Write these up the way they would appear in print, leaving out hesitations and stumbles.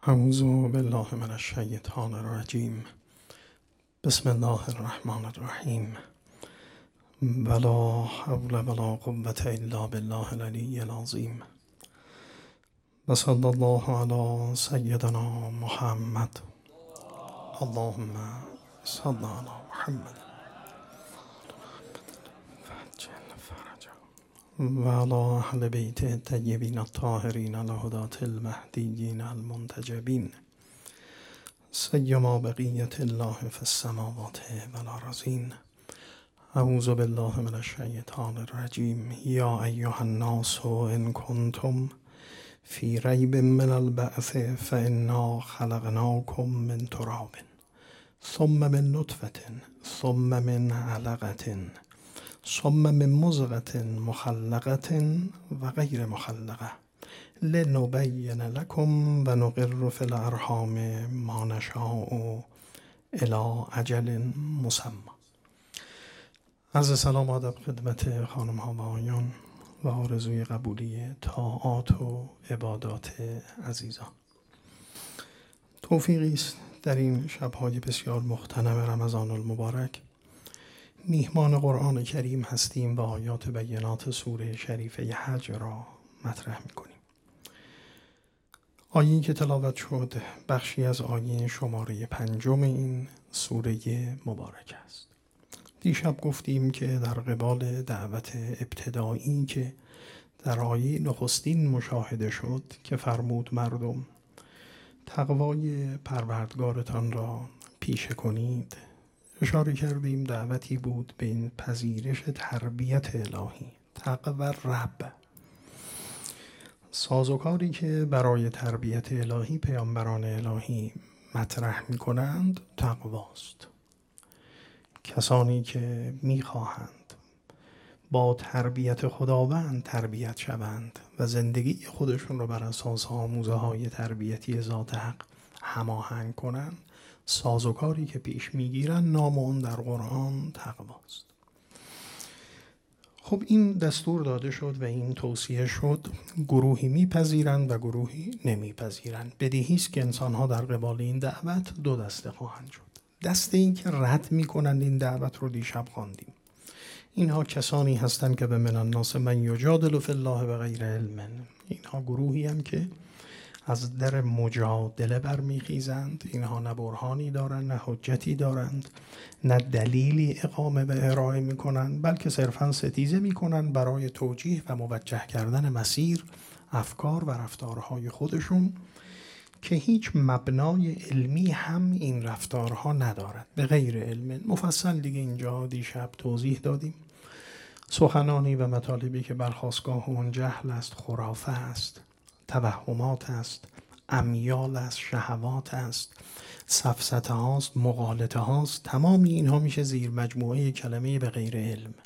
اعوذ بالله من الشیطان الرجیم. بسم الله الرحمن الرحیم. ولا حول ولا قوة الا بالله العلی العظیم. و صلی الله علی سیدنا محمد. اللهم صل علی محمد و علی اهل بیت الطیبین الطاهرین الهداة المهدیین المنتجبین سیما بقیت الله فی السماوات والارضین. اعوذ بالله من الشیطان الرجیم. یا ایها الناس ان کنتم فی ریب من البعث فانا خلقناکم من تراب ثم من نطفة ثم من علقة ثم من مضغة مخلقة و غیر مخلقة لنبین لکم و نقر فی الارحام ما نشاء الی اجل مسمى. عرض سلام و ادب خدمت خانم ها و آقایان و آرزوی قبولی طاعات و عبادات عزیزان. توفیقی است در این شب‌های بسیار مغتنم رمضان المبارک میهمان قرآن کریم هستیم و آیات بینات سوره شریفه حج را مطرح می‌کنیم. آیه‌ای که تلاوت شد بخشی از آیه شماره 5 این سوره مبارک است. دیشب گفتیم که در قبال دعوت ابتدایی که در آیه نخستین مشاهده شد که فرمود مردم تقوای پروردگارتان را پیشه کنید، اشاره کردیم دعوتی بود به این پذیرش تربیت الهی، تقوی رب. سازوکاری که برای تربیت الهی پیامبران الهی مطرح می کنند تقواست. کسانی که می خواهند با تربیت خداوند تربیت شوند و زندگی خودشون رو بر اساس آموزه های تربیتی ذات حق هماهنگ کنند، سازوکاری که پیش میگیرن نام اون در قرآن تقواست. خب این دستور داده شد و این توصیه شد، گروهی میپذیرند و گروهی نمیپذیرند. بدیهی است که انسانها در قبال این دعوت دو دسته خواهند شد. دسته این که رد میکنند این دعوت رو دیشب خواندیم. اینها کسانی هستند که به من الناس من یجادل فی الله بغیر علم. اینها گروهی هم که از در مجادله برمیخیزند. اینها نه برهانی دارند، نه حجتی دارند، نه دلیلی اقامه و ارائه میکنند، بلکه صرفا ستیزه میکنند برای توجیه و موجه کردن مسیر افکار و رفتارهای خودشون که هیچ مبنای علمی هم این رفتارها ندارد، به غیر علم. مفصل دیگه اینجا دیشب توضیح دادیم. سخنانی و مطالبی که برخاستگاه اون جهل است، خرافه است، توهمات است، امیال است، شهوات است، سفسطه هاست، مغالطه هاست، تمامی اینها میشه زیر مجموعه کلمه به غیر علم.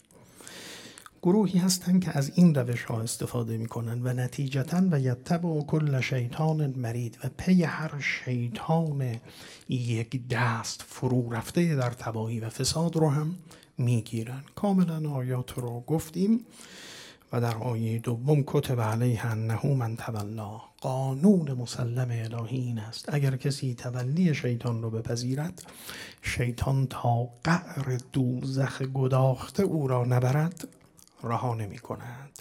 گروهی هستند که از این روش ها استفاده میکنن و نتیجتاً و یتبع کل شیطان مرید و پی هر شیطان یک دست فرو رفته در تباهی و فساد رو هم میگیرن. کاملا آیات رو گفتیم و در آیه دوم کتب علیه انه من تولا، قانون مسلم الهی این است اگر کسی تولی شیطان رو بپذیرد، شیطان تا قعر دوزخ گداخته او را نبرد رها نمی کند.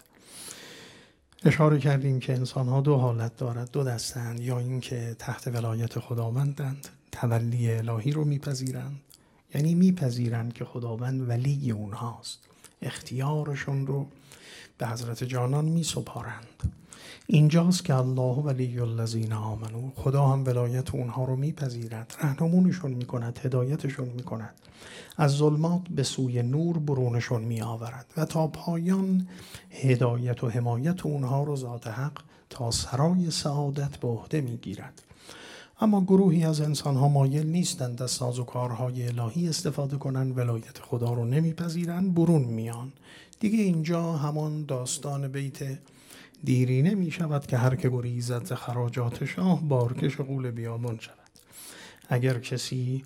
اشاره کردیم که انسان ها دو حالت دارد، دو دستند، یا این که تحت ولایت خداوندند، تولی الهی رو میپذیرند، یعنی میپذیرند که خداوند ولی اونهاست، اختیارشون رو به حضرت جانان می سپارند. اینجاست که الله ولی الذین آمنو، خدا هم ولایت اونها رو میپذیرد، راهنمونشون میکند، هدایتشون میکند، از ظلمات به سوی نور برونشون می آورد و تا پایان هدایت و حمایت اونها رو ذات حق تا سرای سعادت به عهده می گیرد. اما گروهی از انسانها مایل نیستند از سازوکارهای الهی استفاده کنند، ولایت خدا رو نمیپذیرند، برون میان. دیگه اینجا همان داستان بیت دیرینه می شود که هر که گریزد ز خراجات شاه، بارکش غول بیابان شود. اگر کسی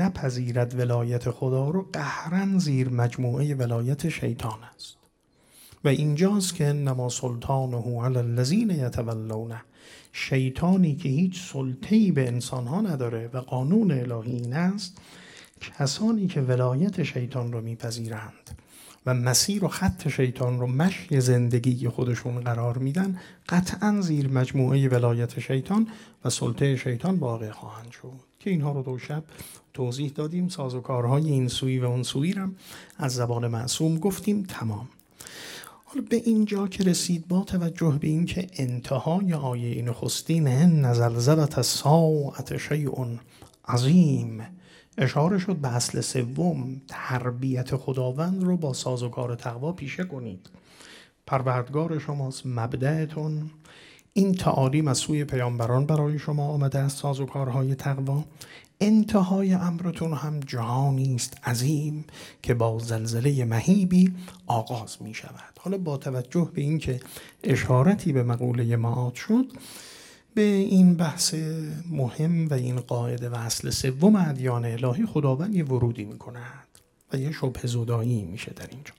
نپذیرد ولایت خدا رو، قهرن زیر مجموعه ولایت شیطان است. و اینجاست که انما سلطانه علی الذین یتولونه، شیطانی که هیچ سلطه‌ای به انسانها نداره و قانون الهی این است کسانی که ولایت شیطان رو میپذیرند و مسیر و خط شیطان رو مشی زندگی خودشون قرار میدن، قطعا زیر مجموعه ولایت شیطان و سلطه شیطان واقع خواهند شد که اینها رو دو شب توضیح دادیم. سازوکارهای این سویی و اون سویی رو از زبان معصوم گفتیم. تمام. حالا به اینجا که رسید با توجه به این که انتهای آیه نخستین ان زلزلة الساعة شیء عظیم اشاره شد به اصل سوم، تربیت خداوند رو با سازوکار تقوا پیشه کنید. پروردگار شماست، مبدأتون، این تعالیم از سوی پیامبران برای شما آمده از سازوکارهای تقوا. انتهای امرتون هم جهانی است عظیم که با زلزله مهیبی آغاز می شود. حالا با توجه به این که اشارتی به مقوله معاد شد، به این بحث مهم و این قاعده و اصل سوم ادیان الهی خداوند یه ورودی می کند و یه شبه زدایی میشه در اینجا.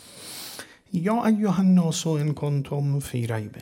یا ایها الناس ان کنتم فی ریب.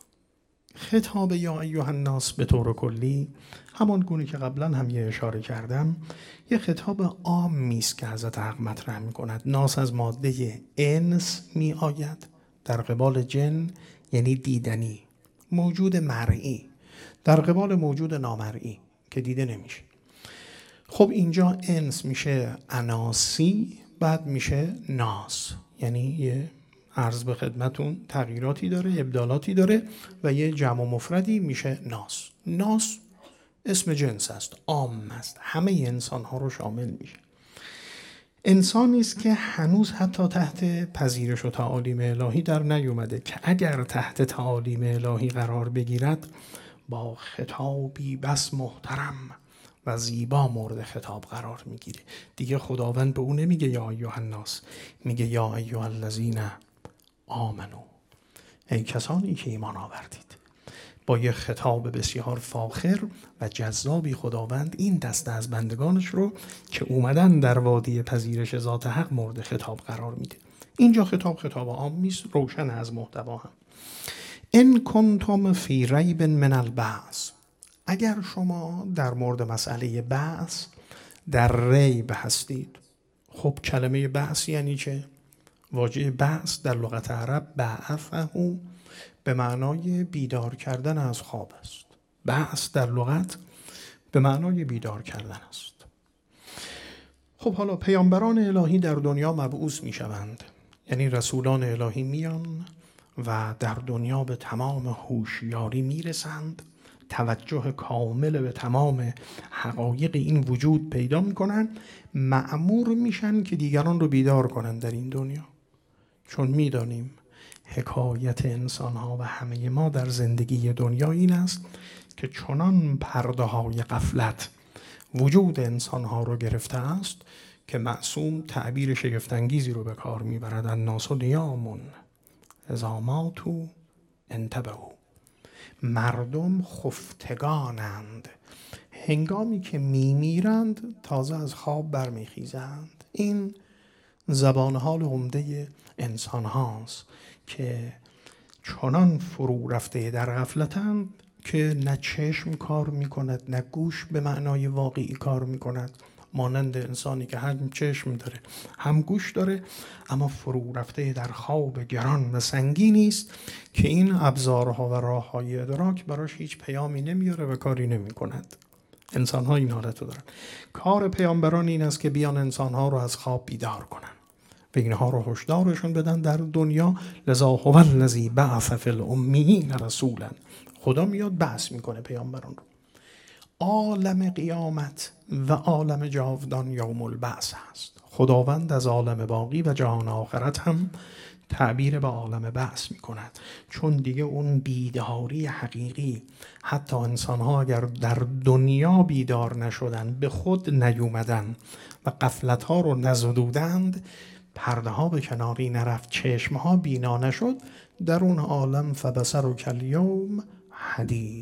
خطاب یا ایها الناس به طور کلی همان گونه که قبلا هم یه اشاره کردم یه خطاب عام میست که حضرت حق مطرح می کند. ناس از ماده انس می آید در قبال جن، یعنی دیدنی، موجود مرئی، در قبال موجود نامرئی که دیده نمیشه. خب اینجا انس میشه اناسی، بعد میشه ناس، یعنی یه عرض به خدمتون تغییراتی داره، ابدالاتی داره و یه جمع مفردی میشه ناس. ناس اسم جنس است، عام است، همه انسان ها رو شامل میشه. انسانی است که هنوز حتی تحت پذیرش و تعالیم الهی در نیومده که اگر تحت تعالیم الهی قرار بگیرد با خطابی بس محترم و زیبا مورد خطاب قرار میگیره. دیگه خداوند به اون نمیگه یا ایها الناس، میگه یا ایها الذین آمنو، ای کسانی که ایمان آوردید. با یه خطاب بسیار فاخر و جذابی خداوند این دسته از بندگانش رو که اومدن در وادی پذیرش ذات حق مورد خطاب قرار میده. اینجا خطاب عام نیست، روشن از محتوا هم. ان کنتم فی ریب من البعث، اگر شما در مورد مسئله بعث در ریب هستید. خب کلمه بعث یعنی چه؟ واژه بعث در لغت عرب بعثه به معنای بیدار کردن از خواب است. بعث در لغت به معنای بیدار کردن است. خب حالا پیامبران الهی در دنیا مبعوث می شوند، یعنی رسولان الهی میان و در دنیا به تمام هوشیاری می رسند، توجه کامل به تمام حقایق این وجود پیدا می کنن، مأمور میشن که دیگران رو بیدار کنن در این دنیا. چون می دانیم حکایت انسان ها و همه ما در زندگی دنیا این است که چنان پرده های غفلت وجود انسان ها رو گرفته است که معصوم تعبیر شگفت‌انگیزی رو به کار میبرد: الناس نیامون اذا ماتوا انتبهوا. مردم خفتگانند، هنگامی که میمیرند تازه از خواب برمیخیزند. این زبان حال عمده انسان هاست که چنان فرو رفته در غفلتند که نه چشم کار میکند نه گوش به معنای واقعی کار میکند، مانند انسانی که هم چشم داره هم گوش داره اما فرو رفته در خواب گران و سنگینی است که این ابزارها و راههای ادراک براش هیچ پیامی نمیاره و کاری نمیکند. انسان ها این حالت رو دارن. کار پیامبران این است که بیان انسان ها رو از خواب بیدار کنن و اینها رو هشدارشون بدن در دنیا. لذا هو الذی بعث فی الامیین رسولا. خدا میاد بعث میکنه پیامبران رو. عالم قیامت و عالم جاودان یوم البعث هست. خداوند از عالم باقی و جهان آخرت هم تعبیر به عالم بعث میکند، چون دیگه اون بیداری حقیقی، حتی انسان‌ها اگر در دنیا بیدار نشدن، به خود نیومدن و غفلت‌ها رو نزدودند، پرده ها به کناری نرفت، چشم ها بینا نشد، در اون عالم فبصرک الیوم حدید،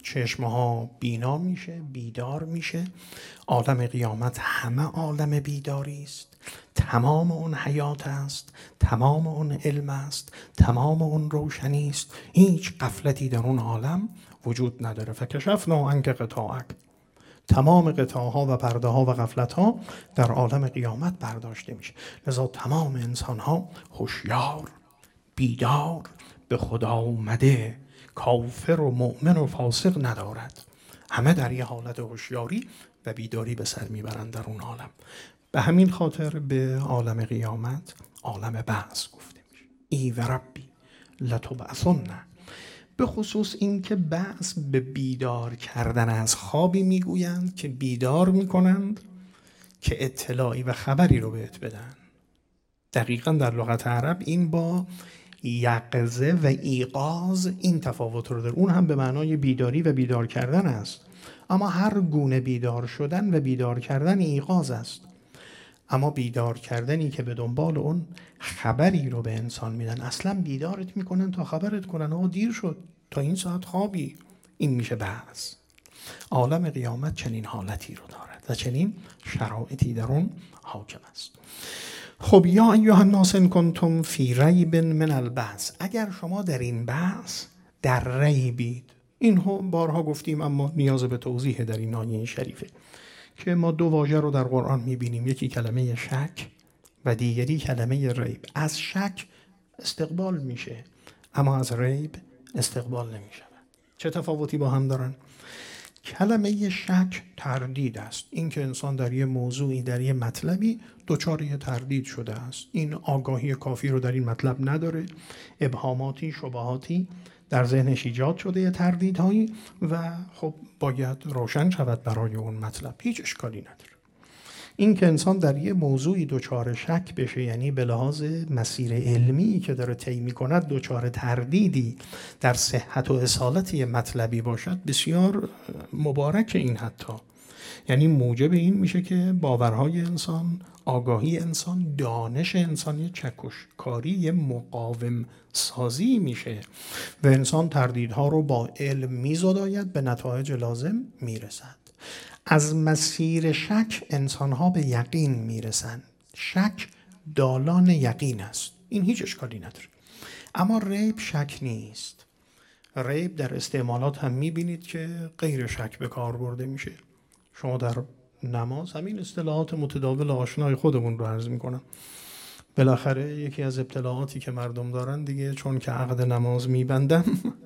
چشمها بینا میشه، بیدار میشه. عالم قیامت همه عالم بیداری است، تمام اون حیات است، تمام اون علم است، تمام اون روشنی است. هیچ غفلتی در اون عالم وجود نداره. فکشفنا عنک غطاءک، تمام غطاها و پرده ها و غفلت ها در عالم قیامت برداشته میشه. لذا تمام انسان ها هوشیار، بیدار، به خدا اومده، کافر و مؤمن و فاسق ندارد. همه در یه حالت هوشیاری و بیداری به سر میبرند در اون عالم. به همین خاطر به عالم قیامت عالم بعث گفته میشه. ای و ربی لتبعثن. به خصوص این که بعث به بیدار کردن از خوابی میگویند که بیدار میکنند که اطلاعی و خبری رو بهت بدن. دقیقاً در لغت عرب این با یقظه و ایقاظ این تفاوت رو داره. اون هم به معنای بیداری و بیدار کردن است، اما هر گونه بیدار شدن و بیدار کردن ایقاظ است. اما بیدار کردنی که به دنبال اون خبری رو به انسان میدن، اصلا بیدارت میکنن تا خبرت کنن آقا دیر شد، تا این ساعت خوابی. این میشه بعث. عالم قیامت چنین حالتی رو دارد و چنین شرایطی در اون حاکم است. خب یا ایها الناس ان کنتم فی ریب من البعث، اگر شما در این بعث در ریبید. اینها بارها گفتیم اما نیاز به توضیح در این آیه شریفه که ما دو واژه رو در قرآن میبینیم، یکی کلمه شک و دیگری کلمه ریب. از شک استقبال میشه اما از ریب استقبال نمیشه. چه تفاوتی با هم دارن؟ کلمه شک تردید است، این که انسان در یه موضوعی، در یه مطلبی دچار یه تردید شده است، این آگاهی کافی رو در این مطلب نداره، ابهاماتی، شبهاتی در ذهنش ایجاد شده، یه تردیدهایی، و خب باید روشن شود برای اون مطلب. هیچ اشکالی نداره. این که انسان در یه موضوعی دچار شک بشه، یعنی به لحاظ مسیر علمی که داره طی می‌کند دچار تردیدی در صحت و اصالت یه مطلبی باشد، بسیار مبارک این حتی. یعنی موجب این میشه که باورهای انسان، آگاهی انسان، دانش انسان یه چکشکاری، یه مقاوم سازی میشه و انسان تردیدها رو با علم میزداید، به نتایج لازم میرسد. از مسیر شک انسانها به یقین میرسند. شک دالان یقین است، این هیچ اشکالی نداره. اما ریب شک نیست. ریب در استعمالات هم میبینید که غیر شک به کار برده میشه. شما در نماز همین اصطلاحات متداول آشنای خودمون رو عرض میکنم. بالاخره یکی از ابتلاعاتی که مردم دارن دیگه، چون که عقد نماز میبندم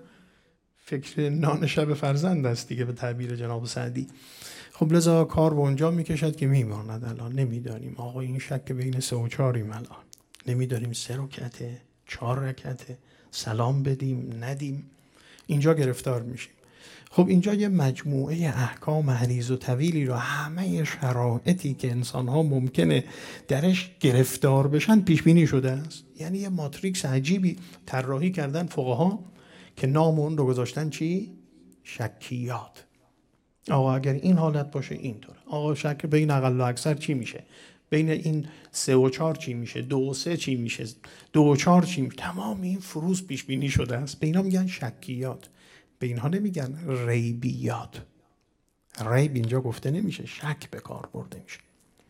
فکر نان شب فرزند است دیگه به تعبیر جناب سعدی. خب لذا کار به اونجا میکشد که میماند الان نمیدانیم آقا این شک بین 3 و 4 الان نمیدانیم 3 رکعته 4 رکعته، سلام بدیم ندیم، اینجا گرفتار میشیم. خب اینجا یه مجموعه احکام عریض و طویلی رو، همه شرایطی که انسان‌ها ممکنه درش گرفتار بشن پیش بینی شده است. یعنی یه ماتریکس عجیبی طراحی کردن فقها که نام اون رو گذاشتن چی؟ شکیات. آقا اگر این حالت باشه اینطور، آقا شک بین اقل و اکثر چی میشه، بین این 3 و 4 چی میشه، 2 و 3 چی میشه، 2 و 4 چی میشه. تمام این فروز پیش بینی شده است. به اینا میگن شکیات، به اینها نمیگن ریبیات. ریب اینجا گفته نمیشه، شک به کار برده میشه.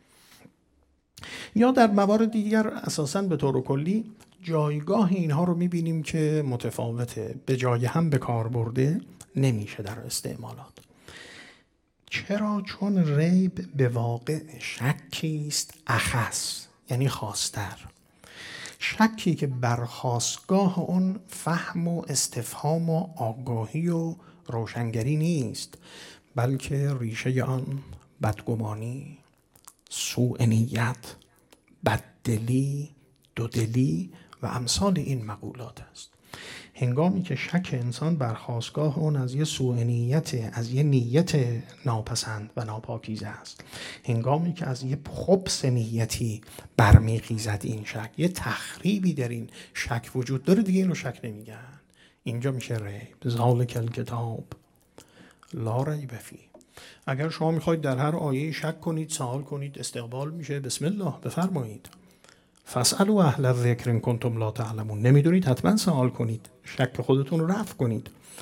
یا در موارد دیگر اساساً به طور کلی جایگاه اینها رو میبینیم که متفاوته، به جای هم به کار برده نمیشه در استعمالات. چرا؟ چون ریب به واقع شکی است اخص، یعنی خاص‌تر. شکی که برخاستگاه اون فهم و استفهام و آگاهی و روشنگری نیست، بلکه ریشه آن بدگمانی، سوء نیت، بددلی، دودلی و امثال این مقولات است. هنگامی که شک انسان برخاستگاه اون از یه سوء نیت، از یه نیت ناپسند و ناپاکیزه است، هنگامی که از یه خبث نیتی برمیخیزد این شک، یه تخریبی در این شک وجود داره، دیگه این رو شک نمیگن. اینجا میشه ریب. ذالک الکتاب لا ریب فیه. اگر شما میخواید در هر آیه شک کنید، سوال کنید، استقبال میشه، بسم الله بفرمایید. فاسألوا اهل الذکر ان کنتم لا تعلمون. نمیدونید حتما سوال کنید، شک خودتون رو رفع کنید.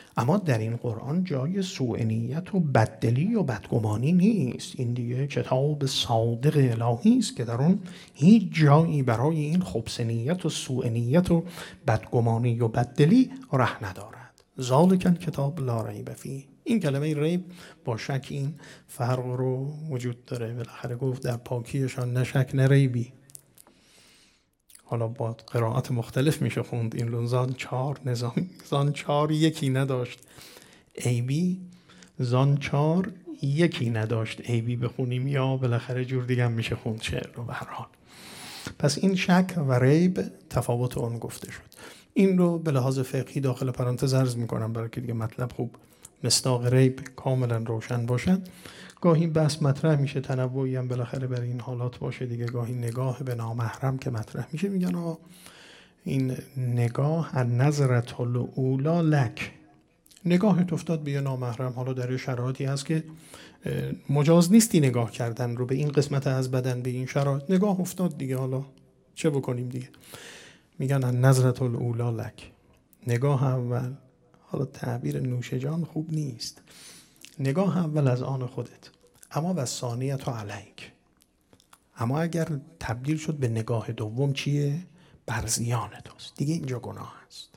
اما در این قرآن جای سوء نیت و بددلی و بدگمانی نیست. این دیگه کتاب صادق الهی است که در اون هیچ جایی برای این خبث نیت و سوء نیت و بدگمانی و بددلی ره ندارد. ذالک الکتاب لا ریب فیه. این کلمه ریب با شک این فرق رو وجود داره. بالاخره گفت در پاکیشان نه شک نه ریبی. حالا با قرائت مختلف میشه خوند. این لنزان 4 زان 4 یکی نداشت عیبی، زان 4 یکی نداشت عیبی بخونیم یا بالاخره جور دیگه هم میشه خوند شعر رو. به هر حال پس این شک و ریب تفاوت اون گفته شد. این رو به لحاظ فقهی داخل پرانتز عرض میکنم برای که دیگه مطلب خوب مصداق ریب کاملا روشن باشد. گاهی بحث مطرح میشه، تنوعی هم بالاخره برای این حالات باشه دیگه. گاهی نگاه به نامحرم که مطرح میشه میگن این نگاه النظرة الاولی لک، نگاهت افتاد به یه نامحرم، حالا در شرایطی هست که مجاز نیستی نگاه کردن رو به این قسمت از بدن، به این شرایط نگاه افتاد دیگه، حالا چه بکنیم دیگه. میگن النظرة الاولی لک، نگاه اول. حالا تعبیر نوشجان خوب نیست، نگاه اول از آن خودت، اما و ثانیت و علیک. اما اگر تبدیل شد به نگاه دوم چیه؟ بر زیان توست دیگه، اینجا گناه است.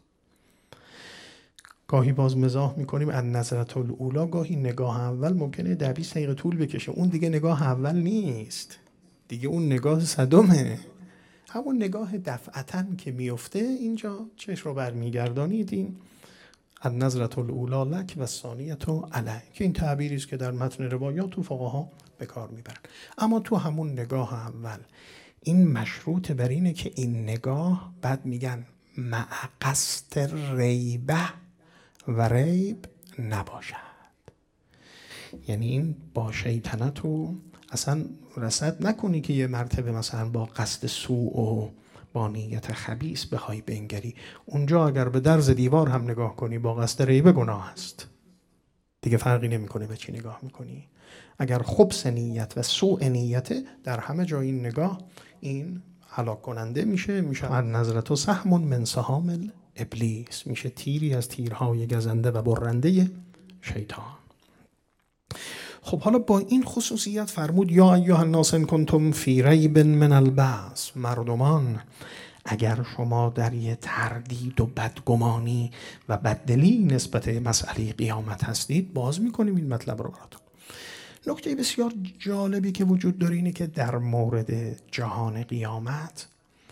گاهی باز مزاح میکنیم النظرة الاولی، گاهی نگاه اول ممکنه 10-20 دقیقه طول بکشه، اون دیگه نگاه اول نیست دیگه، اون نگاه صدمه. همون نگاه دفعتاً که میفته اینجا چشم رو برمیگردانید، این النظرة الاولی لک و ثانیة علیک، که این تعبیری است که در متن روایات و فقها به کار میبرن. اما تو همون نگاه اول این مشروط بر اینه که این نگاه بعد میگن مع قصد ریبه و ریب نباشد. یعنی این با شیطنت رو اصلا رصد نکنی که یه مرتبه مثلا با قصد سوء و با نیت خبیث بخوای بنگری. اونجا اگر به درز دیوار هم نگاه کنی با قصد ریبه گناه است دیگه، فرقی نمیکنه به چی نگاه میکنی. اگر خبث نیت و سوء نیت در همه جای این نگاه، این هلاک کننده میشه النظرة سهم من سهام ابلیس، میشه تیری از تیرهای گزنده و برنده شیطان. خب حالا با این خصوصیت فرمود یا ایها الناس ان کنتم فی ریب من البعث، مردمان اگر شما در یه تردید و بدگمانی و بددلی نسبت مسئله قیامت هستید. باز میکنیم این مطلب رو براتون. نکته بسیار جالبی که وجود داره اینه که در مورد جهان قیامت،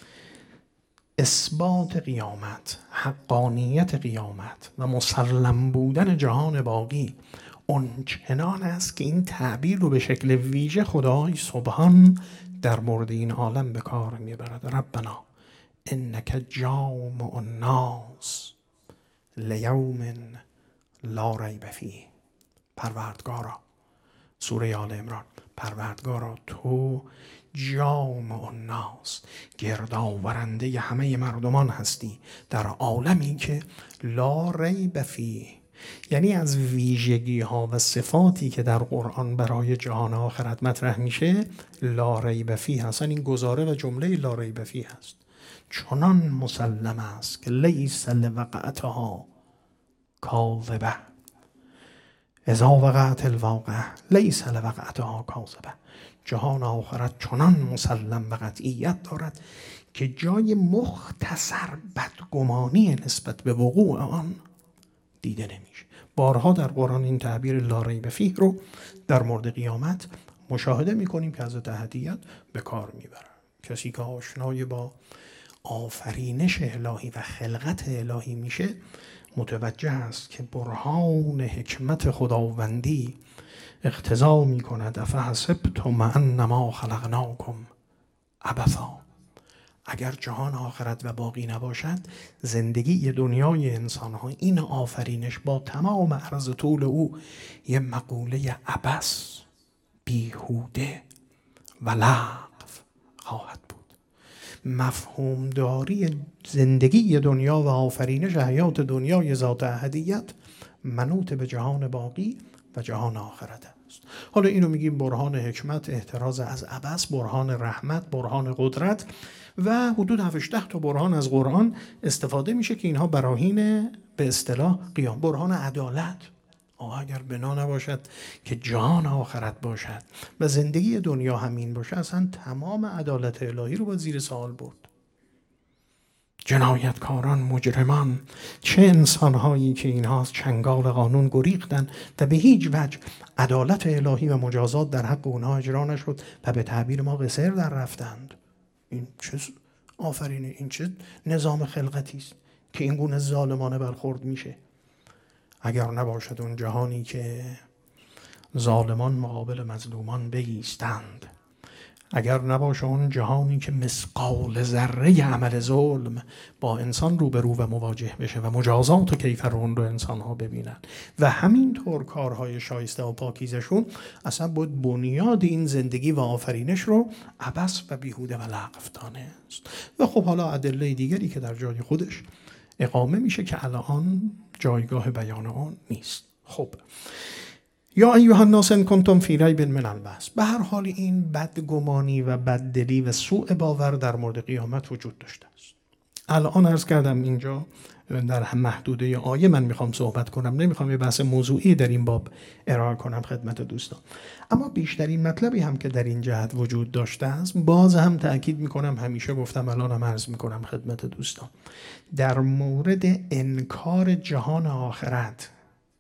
اثبات قیامت، حقانیت قیامت و مسلم بودن جهان باقی اونچنان است که این تعبیر رو به شکل ویژه خدای سبحان در مورد این عالم به کار میبرد. ربنا انک جامع الناس لیوم لا ریب فیه. پروردگارا، سوره آل عمران، پروردگارا تو جامع الناس، گردآورنده همه مردمان هستی در عالمی که لا ریب فیه، یعنی از ویژگی ها و صفاتی که در قرآن برای جهان آخرت مطرح میشه لا ریب فیه هست. این گزاره و جمله لا ریب فیه هست. چنان مسلم است که لیس لوقعتها کاذبه، اذا وقعت الواقعه لیس لوقعتها کاذبه. جهان آخرت چنان مسلم و قطعیت دارد که جای مختصر بدگمانی نسبت به وقوع آن دیده نمیشه. بارها در قرآن این تعبیر لا ریب فیه رو در مورد قیامت مشاهده میکنیم که حضرت احدیت به کار میبرن. کسی که آشنای با آفرینش الهی و خلقت الهی میشه متوجه است که برهان حکمت خداوندی اقتضا میکند افحسبتم انما خلقناکم عبثا. اگر جهان آخرت و باقی نباشد، زندگی دنیای انسان ها، این آفرینش با تمام عرض طول او یه مقوله عبث، بیهوده و لغو خواهد بود. مفهوم داری زندگی دنیا و آفرینش حیات دنیای ذات احدیت منوط به جهان باقی و جهان آخرت است. حالا اینو میگیم برهان حکمت، احتراز از عبث، برهان رحمت، برهان قدرت و حدود 7-8 تا برهان از قرآن استفاده میشه که اینها براهین به اصطلاح قیام، برهان عدالت. اگر بنا نباشد که جهان آخرت باشد و زندگی دنیا همین باشه، اصلا تمام عدالت الهی رو با زیر سوال برد. جنایتکاران، مجرمان، چه انسانهایی که اینها از چنگال قانون گریختن و به هیچ وجه عدالت الهی و مجازات در حق اونها اجرا نشد و به تعبیر ما قصر در رفتند. این چه آفرینه، این چه نظام خلقتی است که این گونه ظالمانه برخورد میشه؟ اگر نباشد اون جهانی که ظالمان مقابل مظلومان بایستند، اگر نباشه اون جهانی که مثقال ذره عمل ظلم با انسان روبرو و مواجه بشه و مجازات و کیفر اون رو انسان ها ببینن و همینطور کارهای شایسته و پاکیزشون، اصلا بود بنیاد این زندگی و آفرینش رو عبث و بیهوده و لغو دانست. و خب حالا ادله دیگری که در جای خودش اقامه میشه که الان جایگاه بیان اون نیست. خب یا ایها الناس ان کنتم فی ریب من البعث. به هر حال این بدگمانی و بددلی و سوء باور در مورد قیامت وجود داشته است. الان عرض کردم اینجا در محدوده آیه من میخوام صحبت کنم، نمیخوام یه بحث موضوعی در این باب ارائه کنم خدمت دوستان. اما بیشترین مطلبی هم که در این جهت وجود داشته است، باز هم تأکید میکنم، همیشه گفتم، الان هم عرض میکنم خدمت دوستان، در مورد انکار جهان آخرت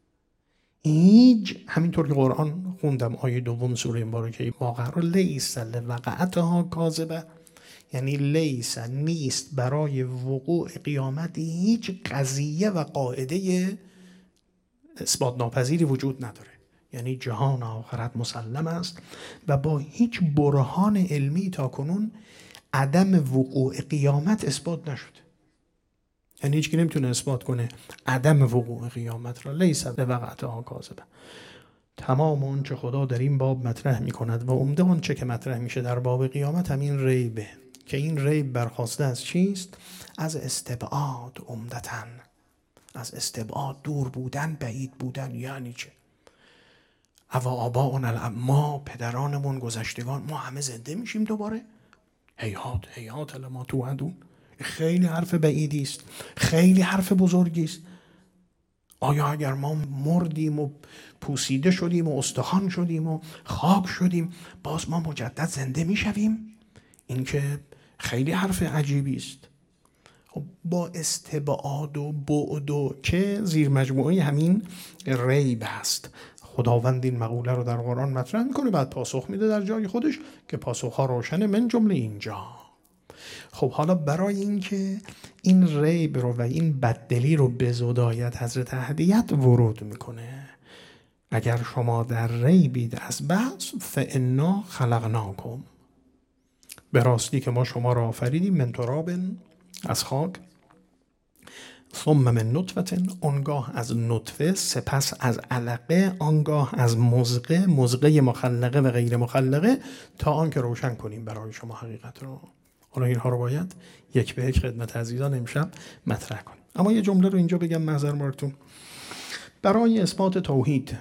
همینطور که قرآن خوندم آیه 2 سوره مبارکه واقعا رو، لیس لوقعتها کاذبه، یعنی لیس نیست برای وقوع قیامت هیچ قضیه و قاعده اثبات ناپذیری وجود نداره. یعنی جهان آخرت مسلم است و با هیچ برهان علمی تا کنون عدم وقوع قیامت اثبات نشده. یعنی هیچ کی نمیتونه اثبات کنه عدم وقوع قیامت را. لیس لوقعتها کاذبه. تمام اون چه خدا در این باب مطرح میکند و عمده اون چه که مطرح میشه در باب قیامت همین ریبه، که این ریب برخواسته از چیست؟ از استبعاد، عمدتاً از استبعاد، دور بودن، بعید بودن. یعنی چه؟ اوا آباؤنا، ما پدرانمون گذشتگان، ما همه زنده میشیم دوباره؟ هیهات هیهات لما توعدون. خیلی حرف بعیدی است، خیلی حرف بزرگی است. آیا اگر ما مردیم و پوسیده شدیم و استخوان شدیم و خاک شدیم، باز ما مجدد زنده میشویم؟ این که خیلی حرف عجیبی است. با استبعاد و بعد و که زیر مجموعه همین ریب است. خداوند این مقوله رو در قرآن مطرح میکنه، بعد پاسخ میده در جای خودش که پاسخها روشنه، من جمله اینجا. خب حالا برای اینکه این ریب رو و این بددلی رو به زدایت حضرت احدیت ورود میکنه، اگر شما در ریبید از بعث، فانا خلقناکم، به راستی که ما شما را آفریدیم، من تراب، از خاک، ثم من نطفه، آنگاه از نطفه، سپس از علقه، آنگاه از مضغه، مضغه مخلقه و غیر مخلقه، تا آنکه روشن کنیم برای شما حقیقت رو. حالا اینها رو باید یک به یک خدمت عزیزان امشب مطرح کنیم. اما یه جمله رو اینجا بگم محضر بارتون. برای اثبات توحید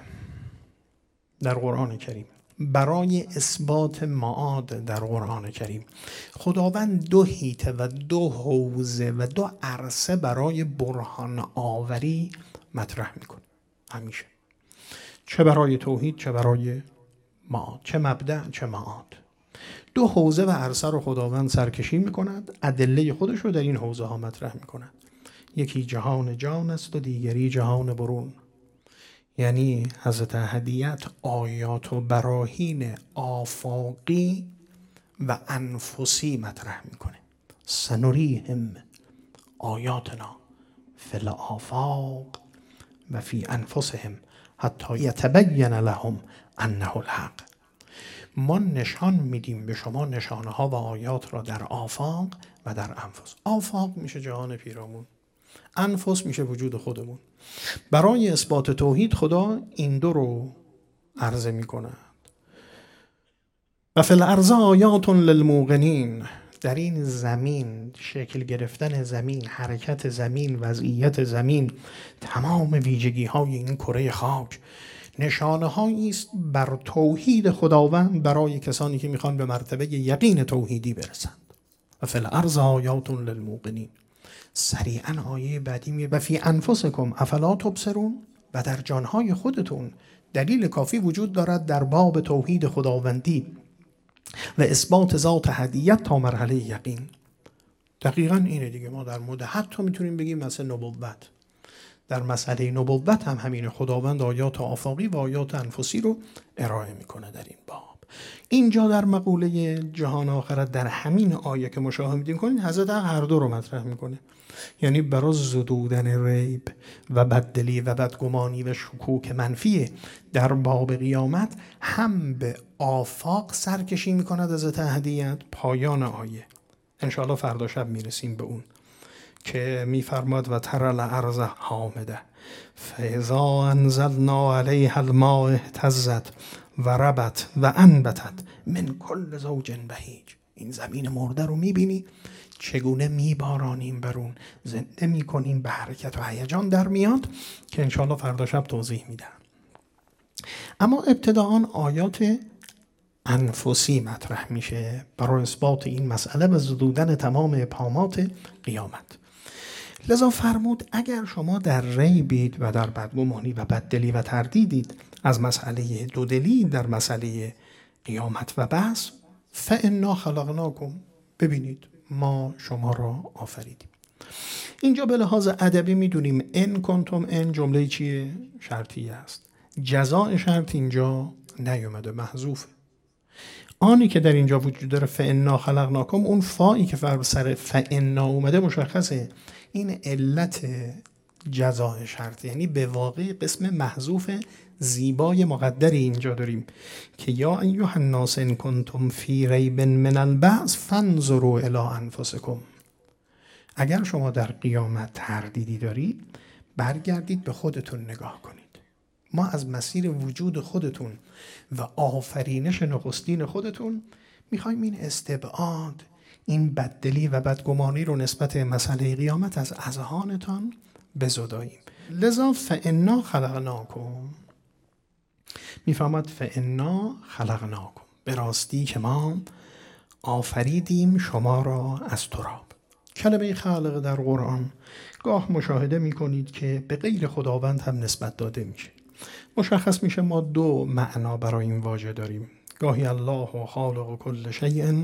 در قرآن کریم، برای اثبات معاد در قرآن کریم، خداوند 2 حیطه و 2 حوزه و 2 عرصه برای برهان آوری مطرح میکنه همیشه، چه برای توحید چه برای معاد، چه مبدأ چه معاد. 2 حوزه و عرصه رو خداوند سرکشی میکند، ادله خودش رو در این حوزه ها مطرح میکند. یکی جهان جان است و دیگری جهان برون. یعنی حضرت احدیت آیات و براهین آفاقی و انفسی مطرح میکنه. سنریهم آیاتنا فی الآفاق و فی انفسهم حتی یتبین لهم انه الحق. ما نشان میدیم به شما نشانه ها و آیات را در آفاق و در انفس. آفاق میشه جهان پیرامون، انفس میشه وجود خودمون. برای اثبات توحید خدا این 2 رو عرضه میکند. و فی الارض آیات للموقنین. در این زمین، شکل گرفتن زمین، حرکت زمین، وضعیت زمین، تمام ویژگی های این کره خاک نشانه هایی است بر توحید خداوند برای کسانی که میخوان به مرتبه یقین توحیدی برسند. و فی الارض آیات للموقنین. سریعا آیه بعدی میگه و فی انفسکم افلا تبصرون، و در جانهای خودتون دلیل کافی وجود دارد در باب توحید خداوندی و اثبات ذات احدیت تا مرحله یقین. دقیقاً اینه دیگه. ما در مورد حتی میتونیم بگیم مثلا نبوت، در مسئله نبوت هم همین، خداوند آیات آفاقی و آیات انفسی رو ارائه میکنه در این باب. اینجا در مقوله جهان آخرت در همین آیه که مشاهده میکنید حضرت هر دو رو مطرح میکنه، یعنی برای زدودن ریب و بددلی و بدگمانی و شکوک منفی در باب قیامت هم به آفاق سرکشی میکند از احدیت. پایان آیه انشاءالله فردا شب میرسیم به اون که میفرماد و تر الارض حامده فاذا انزلنا علیها الماء اهتزت و ربت و انبتت من کل زوج بهیج. این زمین مرده رو میبینی چگونه میبارانیم بر اون، زنده میکنیم، به حرکت و هیجان در میاد که انشاءالله فردا شب توضیح میدم. اما ابتداءً آیات انفسی مطرح میشه برای اثبات این مسئله و زدودن تمام ابهامات قیامت. لذا فرمود اگر شما در ریبید و در بدگمانی و بددلی و تردیدید از مسئله دودلی در مسئله قیامت و بعث، فانا خلقناکم، ببینید ما شما را آفریدیم. اینجا به لحاظ ادبی میدونیم ان کنتم، ان جمله چیه؟ شرطیه است. جزاء شرط اینجا نیومده، محذوفه. آنی که در اینجا وجود داره فانا خلقناکم، اون فایی که سر فانا اومده مشخصه، این علت جزاء شرط، یعنی به واقع قسم محذوف زیبای مقدری اینجا داریم که یا ایها الناس ان کنتم فی ریب من البعث فانظروا الی انفسکم. اگر شما در قیامت تردیدی دارید برگردید به خودتون نگاه کنید. ما از مسیر وجود خودتون و آفرینش نخستین خودتون میخوایم این استبعاد، این بددلی و بدگمانی رو نسبت مسئله قیامت از اذهانتان بزداییم. لذا فانا خلقناکم، میفهمد فانا خلقناکم، به راستی که ما آفریدیم شما را از تراب. کلمه خلق در قرآن گاه مشاهده میکنید که به غیر خداوند هم نسبت داده میشه. مشخص میشه ما دو معنا برای این واژه داریم. گاهی الله و خالق کل شیء،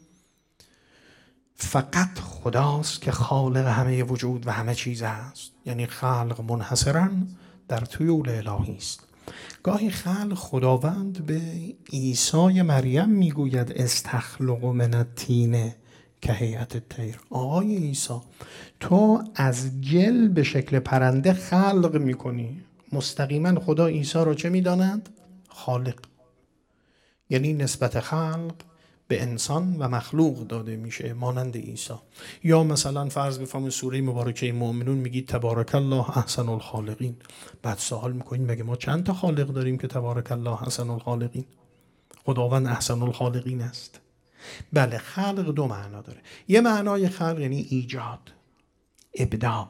فقط خداست که خالق همه وجود و همه چیز است، یعنی خلق منحصراً در طیول الهی است. گاهی خلق خداوند به عیسی مریم میگوید استخلق من الطین که هیئت الطیر. آقای عیسی تو از گل به شکل پرنده خلق میکنی. مستقیما خدا عیسی رو چه میداند؟ خالق. یعنی نسبت خلق به انسان و مخلوق داده میشه مانند عیسی. یا مثلا فرض بفرمایید سوره مبارکه مومنون میگید تبارک الله احسن الخالقین. بعد سوال میکنید مگه ما چند تا خالق داریم که تبارک الله احسن الخالقین؟ خداوند احسن الخالقین است. بله، خلق دو معنا داره. یه معنای خلق یعنی ایجاد، ابداع،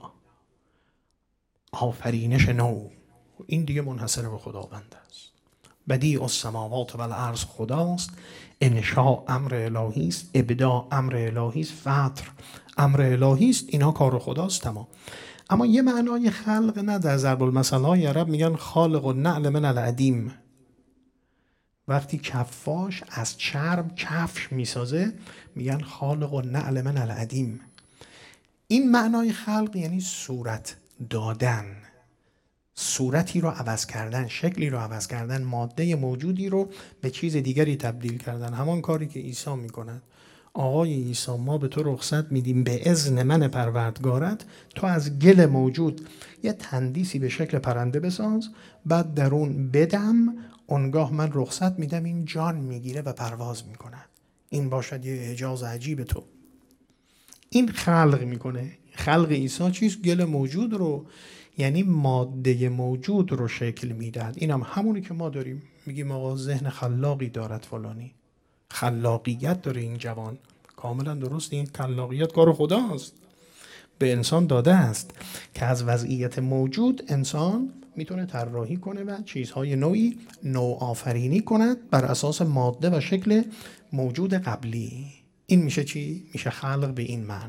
آفرینش نو. این دیگه منحصر به خداوند است. بدیع السماوات و الارض خداست، انشاء امر الهی است، ابداع امر الهی است، فطر امر الهی است. اینا کار خداست تمام. اما یه معنای خلق نه. در ضرب المثل‌های عرب میگن خالق النعل من العدیم. وقتی کفاش از چرم کفش میسازه میگن خالق النعل من العدیم. این معنای خلق یعنی صورت دادن، صورتی رو عوض کردن، شکلی رو عوض کردن، ماده موجودی رو به چیز دیگری تبدیل کردن. همان کاری که عیسی میکند. آقای عیسی ما به تو رخصت میدیم به اذن من پروردگارت، تو از گل موجود یه تندیسی به شکل پرنده بساز، بعد در اون بدم، اونگاه من رخصت میدم این جان میگیره و پرواز میکنه. این باشد یه اعجاز عجیب تو. این خلق میکنه. خلق عیسی چیست؟ گل موجود رو، یعنی ماده موجود رو شکل میدهد. این هم همونی که ما داریم. میگیم آقا ذهن خلاقی دارد فلانی، خلاقیت داره این جوان. کاملا درست، این خلاقیت کار خداست، به انسان داده است که از وضعیت موجود انسان میتونه طراحی کنه و چیزهای نوعی نوآفرینی کند بر اساس ماده و شکل موجود قبلی. این میشه چی؟ میشه خلق به این معنا.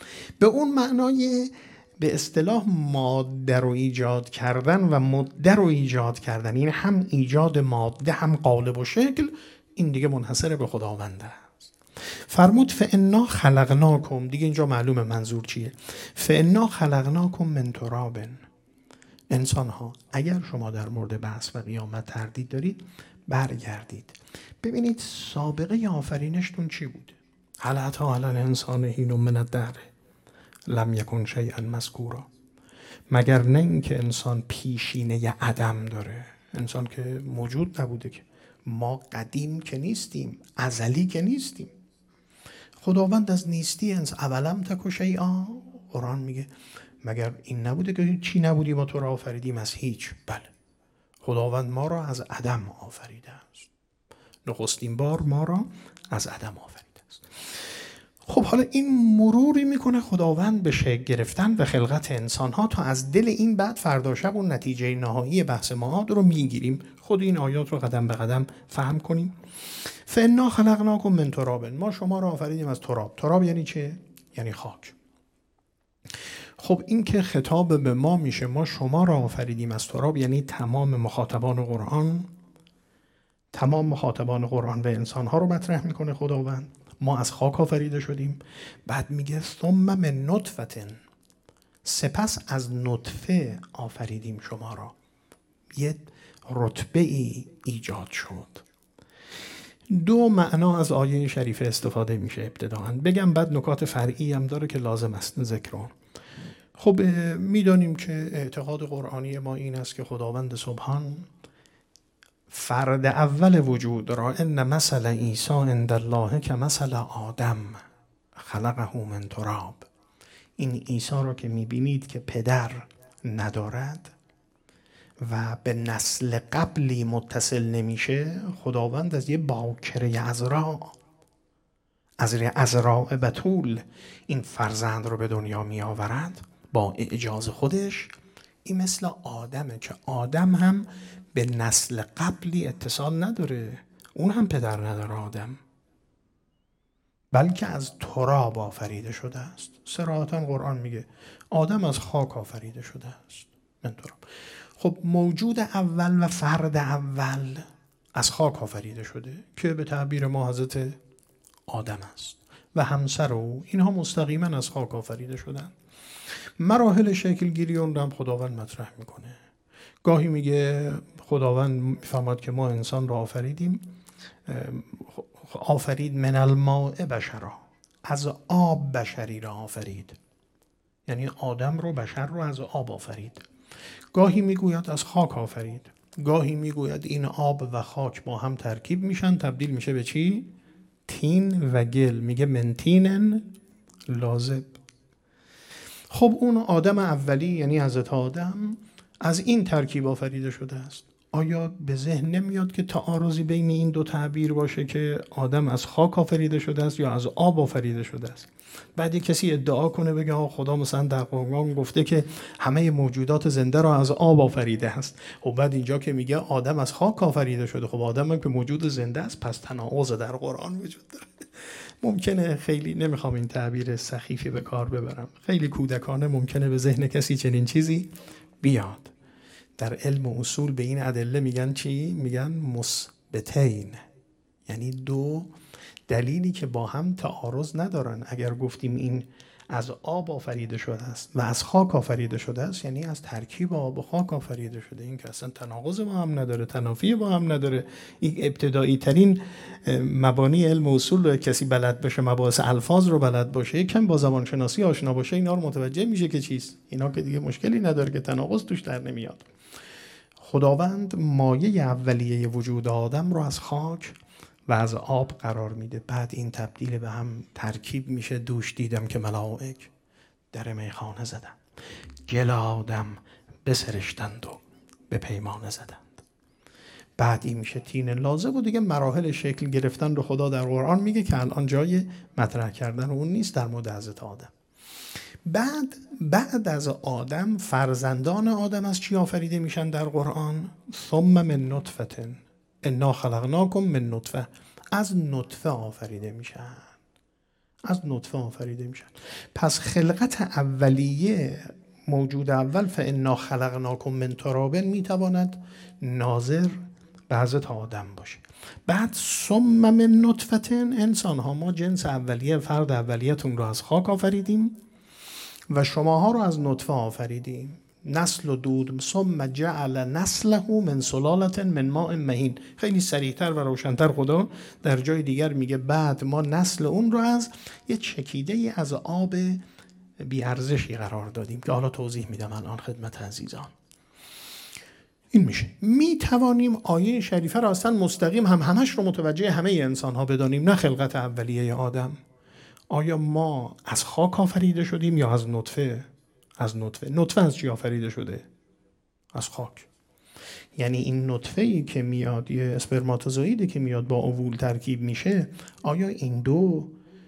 به اون معنای به اصطلاح ماده رو ایجاد کردن و ماده رو ایجاد کردن، این هم ایجاد ماده هم قالب و شکل، این دیگه منحصر به خداونده است. فرمود فانا خلقناکم، دیگه اینجا معلومه منظور چیه. فانا خلقناکم من تراب. انسان ها اگر شما در مورد بحث و قیامت تردید دارید برگردید ببینید سابقه آفرینشتون چی بوده. هل اتی علی الانسان حین من الدهر لم یکن شیئا مذکورا. مگر نه اینکه انسان پیشینه عدم داره، انسان که موجود نبوده، که ما قدیم که نیستیم، ازلی که نیستیم. خداوند از نیستی اولم تک شیئا، قرآن میگه مگر این نبوده که چی نبودی ما تو را آفریدیم از هیچ. بله، خداوند ما را از عدم آفریده است، نخستین بار ما را از عدم آفریده است. خب حالا این مروری میکنه خداوند به شکل گرفتن و خلقت انسان ها تا از دل این بعد فردا شب اون نتیجه نهایی بحث معاد رو میگیریم. خود این آیات رو قدم به قدم فهم کنیم. فانا خلقناکم من تراب، ما شما را آفریدیم از تراب. تراب یعنی چه؟ یعنی خاک. خب این که خطاب به ما میشه ما شما را آفریدیم از تراب، یعنی تمام مخاطبان قرآن و انسانها رو مطرح میکنه خداوند. ما از خاک آفریده شدیم. بعد میگه ثم من نطفه، سپس از نطفه آفریدیم شما را. یه رتبه ای ایجاد شد. دو معنا از آیه شریفه استفاده میشه ابتداءً بگم، بعد نکات فرعی هم داره که لازم است ذکر. خب میدانیم که اعتقاد قرآنی ما این است که خداوند سبحان فرد اول وجود را ان مثل عیسی عند الله که مثل آدم خلقه من تراب. این عیسی را که میبینید که پدر ندارد و به نسل قبلی متصل نمیشه، خداوند از یه باکره عذراء بتول این فرزند رو به دنیا می آورد با اعجاز خودش. این مثل آدمه که آدم هم به نسل قبلی اتصال نداره، اون هم پدر نداره آدم، بلکه از تراب آفریده شده است. صراحتاً قرآن میگه آدم از خاک آفریده شده است من تراب. خب موجود اول و فرد اول از خاک آفریده شده که به تعبیر ما حضرت آدم است و همسر او، اینها مستقیما از خاک آفریده شدن. مراحل شکل گیری اون هم خداوند مطرح میکنه. گاهی میگه خداوند میفهمد که ما انسان را آفرید من الماء بشرا، از آب بشری را آفرید، یعنی آدم رو، بشر رو از آب آفرید. گاهی میگوید از خاک آفرید، گاهی میگوید این آب و خاک با هم ترکیب میشن، تبدیل میشه به چی؟ تین و گل. میگه من تین لازب. خب اون آدم اولی یعنی حضرت آدم از این ترکیب آفریده شده است. آیا به ذهن نمیاد که تعارضی بین این دو تعبیر باشه که آدم از خاک آفریده شده است یا از آب آفریده شده است؟ بعد کسی ادعا کنه بگه خدا مثلا در قرآن گفته که همه موجودات زنده را از آب آفریده است. و بعد اینجا که میگه آدم از خاک آفریده شده، خب آدم هم که موجود زنده است، پس تناقض در قرآن وجود داره. ممکنه خیلی، نمیخوام این تعبیر سخیفی به کار ببرم، خیلی کودکانه ممکنه به ذهن کسی چنین چیزی بیاد. در علم و اصول به این ادله میگن چی؟ میگن مثبتین، یعنی دو دلیلی که با هم تعارض ندارن. اگر گفتیم این از آب آفریده شده است و از خاک آفریده شده است، یعنی از ترکیب آب و خاک آفریده شده. این که اصلا تناقض با هم نداره، تنافی با هم نداره. این ابتدایی ترین مبانی علم و اصول رو کسی بلد باشه، مباحث الفاظ رو بلد باشه، یکم با زبان شناسی آشنا باشه، اینا رو متوجه میشه که چیست. اینا که دیگه مشکلی نداره که تناقض توش در نمیاد. خداوند مایه اولیه وجود آدم رو از خاک و از آب قرار میده. بعد این تبدیل به هم ترکیب میشه. دوش دیدم که ملائک در میخانه زدند، گل آدم بسرشتند و به پیمانه زدند. بعد این میشه تین لازم و دیگه مراحل شکل گرفتن رو خدا در قرآن میگه که الان جای مطرح کردن اون نیست در مورد حضرت آدم. بعد از آدم فرزندان آدم از چی آفریده میشن در قرآن؟ ثم من نطفه انا خلقناکم من نطفه، از نطفه آفریده میشن. از نطفه آفریده میشن. پس خلقت اولیه موجود اول فانا خلقناکم من تراب میتواند ناظر به حضرت آدم باشه. بعد ثم من نطفه، انسان ها ما جنس اولیه فرد اولیتون رو از خاک آفریدیم و شماها رو از نطفه آفریدیم، نسل و دود، ثم جعل نسله من سلاله من ماء مهین. خیلی سریعتر و روشن‌تر خدا در جای دیگر میگه بعد ما نسل اون رو از یه چکیده از آب بی‌ارزشی قرار دادیم که حالا توضیح میدم الان خدمت عزیزان. این میشه می توانیم آیه شریفه را اصلا مستقیم همش رو متوجه همه انسان ها بدانیم، نه خلقت اولیه آدم. آیا ما از خاک آفریده شدیم یا از نطفه؟ از نطفه. نطفه از چی آفریده شده؟ از خاک. یعنی این نطفه‌ای که میاد، یه اسپرماتوزوئیدی که میاد با اوول ترکیب میشه، آیا این دو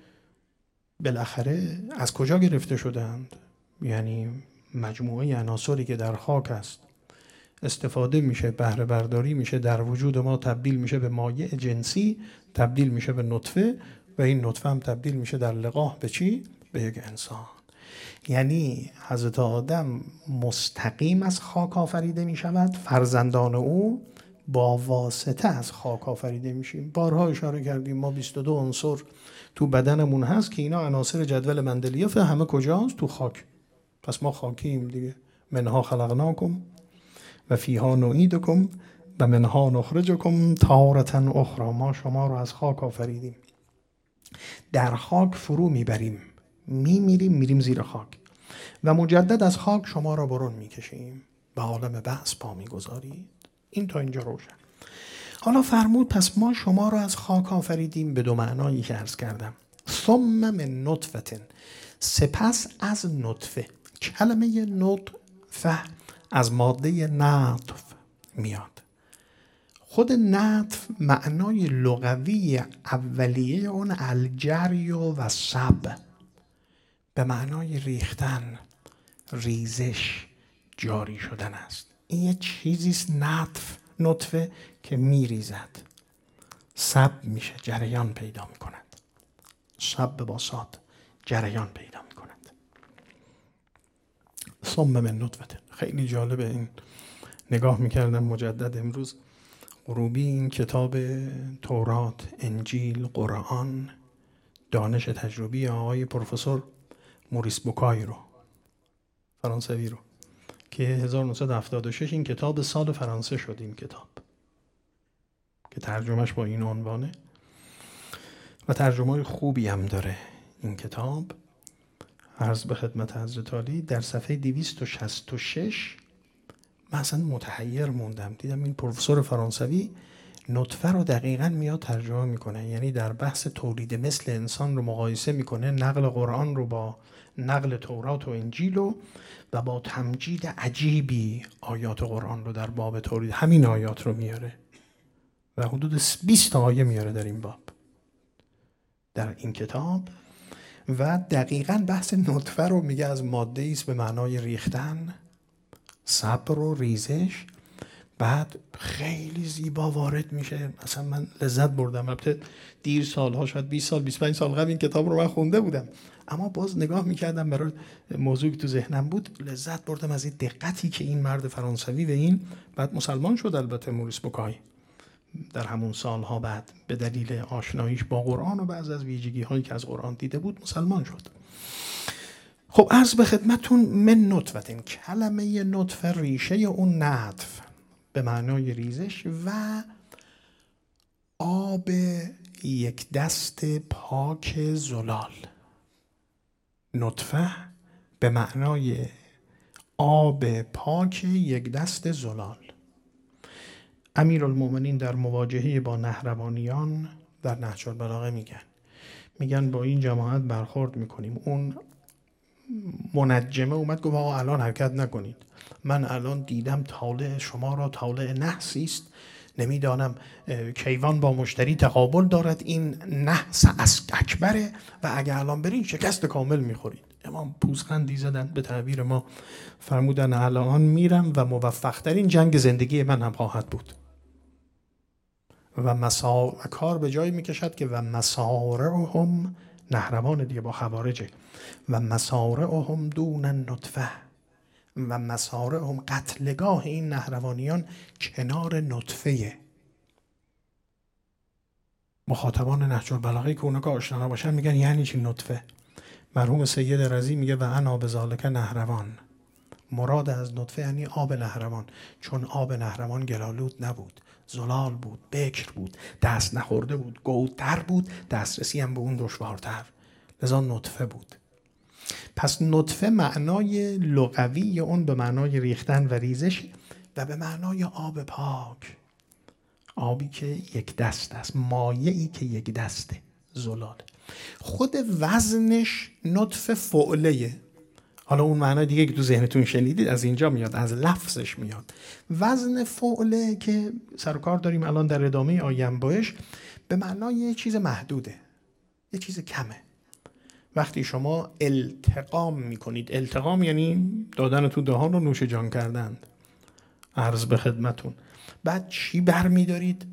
بالاخره از کجا گرفته شدند؟ یعنی مجموعه عناصری که در خاک است استفاده میشه، بهره برداری میشه، در وجود ما تبدیل میشه به مایع جنسی، تبدیل میشه به نطفه و این نطفه هم تبدیل میشه در لقاح به چی؟ به یک انسان. یعنی حضرت آدم مستقیم از خاک آفریده میشود، فرزندان او با واسطه از خاک آفریده میشیم. بارها اشاره کردیم ما 22 عنصر تو بدنمون هست که اینا عناصر جدول مندلیف همه کجاست؟ تو خاک. پس ما خاکیم دیگه. منها خلقناکم و فیها نعیدکم و منها نخرجکم تارة اخرى. ما شما رو از خاک آفریدیم، در خاک فرو میبریم، میریم زیر خاک و مجدد از خاک شما را برون میکشیم، به عالم بعث پا میگذارید. این تا اینجا روشن. حالا فرمود پس ما شما را از خاک آفریدیم به دو معنایی که عرض کردم. ثم من نطفه، سپس از نطفه. کلمه نطفه از ماده نطف میاد. خود نطف معنای لغوی اولیه اون الجری و سب، به معنای ریختن، ریزش، جاری شدن است. این یه چیزیست نطفه که میریزد، سب میشه، جریان پیدا میکند. سب با صاد جریان پیدا میکند. ثم من نطفه. خیلی جالبه این. نگاه میکردم مجدد امروز غروبی این کتاب تورات، انجیل، قرآن، دانش تجربی آقای پروفسور موریس بوکای رو، فرانسوی رو، که 1976 این کتاب سال فرانسه شد. این کتاب که ترجمهش با این عنوانه و ترجمه خوبی هم داره این کتاب. عرض به خدمت حضرت عالی در صفحه 266 من اصلا متحیر موندم، دیدم این پروفسور فرانسوی نطفه رو دقیقاً میاد ترجمه میکنه. یعنی در بحث تولید مثل انسان رو مقایسه میکنه، نقل قرآن رو با نقل تورات و انجیل و با تمجید عجیبی آیات قرآن رو در باب تولید، همین آیات رو میاره و حدود 20 آیه میاره در این باب در این کتاب و دقیقاً بحث نطفه رو میگه از ماده است به معنای ریختن، صبر و ریزش. بعد خیلی زیبا وارد میشه. اصلا من لذت بردم. البته دیر سالها، شاید 20 سال 25 سال قبل این کتاب رو من خونده بودم، اما باز نگاه میکردم برای موضوعی که تو ذهنم بود، لذت بردم از این دقتی که این مرد فرانسوی و این بعد مسلمان شد البته موریس بوکای در همون سالها بعد به دلیل آشناییش با قرآن و بعض از ویژگی هایی که از قرآن دیده بود مسلمان شد. خب عرض به خدمتون من نطفه. کلمه نطفه ریشه اون نطف به معنای ریزش و آب یک دست پاک زلال. نطفه به معنای آب پاک یک دست زلال. امیرالمومنین در مواجهه با نهروانیان در نهج البلاغه میگن با این جماعت برخورد میکنیم. اون منجمه اومد گفت آقا الان حرکت نکنید، من الان دیدم طالع شما را طالع نحسی است، نمیدانم کیوان با مشتری تقابل دارد، این نحس اکبره و اگه الان برین شکست کامل میخورید. امام پوزخندی زدن، به تعبیر ما فرمودن الان میرم و موفق ترین جنگ زندگی من هم خواهد بود و کار به جایی میکشد که و مسارهم نهروان دیگه با خوارجه. و مسارعهم دون النطفه، و مسارعهم قتلگاه این نهروانیان کنار نطفه. مخاطبان نهج البلاغه که اونا که آشنا باشن میگن یعنی چی نطفه؟ مرحوم سید رضی میگه و انا بذالک نهروان، مراد از نطفه یعنی آب نهروان، چون آب نهروان گلالود نبود، زلال بود، بکر بود، دست نخورده بود، گودتر بود، دسترسی هم به اون دشوارتر، لذا نطفه بود. پس نطفه معنای لغوی اون به معنای ریختن و ریزش و به معنای آب پاک، آبی که یک دست است، مایعی که یک دسته، زلال. خود وزنش نطفه فعله. حالا اون معنای دیگه که تو ذهنتون شنیدید از اینجا میاد، از لفظش میاد. وزن فعله که سر و کار داریم الان در ادامه آیه باش، به معنای یه چیز محدوده، یه چیز کمه. وقتی شما التقام میکنید، التقام یعنی دادن تو دهان و نوش جان کردن، عرض به خدمتون، بعد چی برمیدارید؟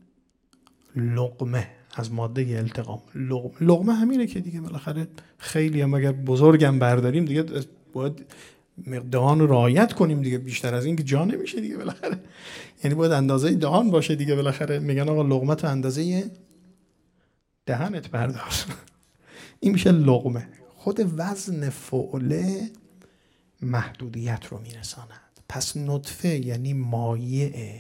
لقمه، از ماده التقام. لقمه همینه که دیگه بالاخره خیلی هم اگر بزرگم برداریم دیگه باید دهان رو رعایت کنیم دیگه، بیشتر از این که جا نمیشه دیگه بالاخره، یعنی باید اندازه دهان باشه دیگه بالاخره. میگن آقا لقمه تو اندازه دهنت بردار این میشه لقمه. خود وزن فعله محدودیت رو میرساند. پس نطفه یعنی مایع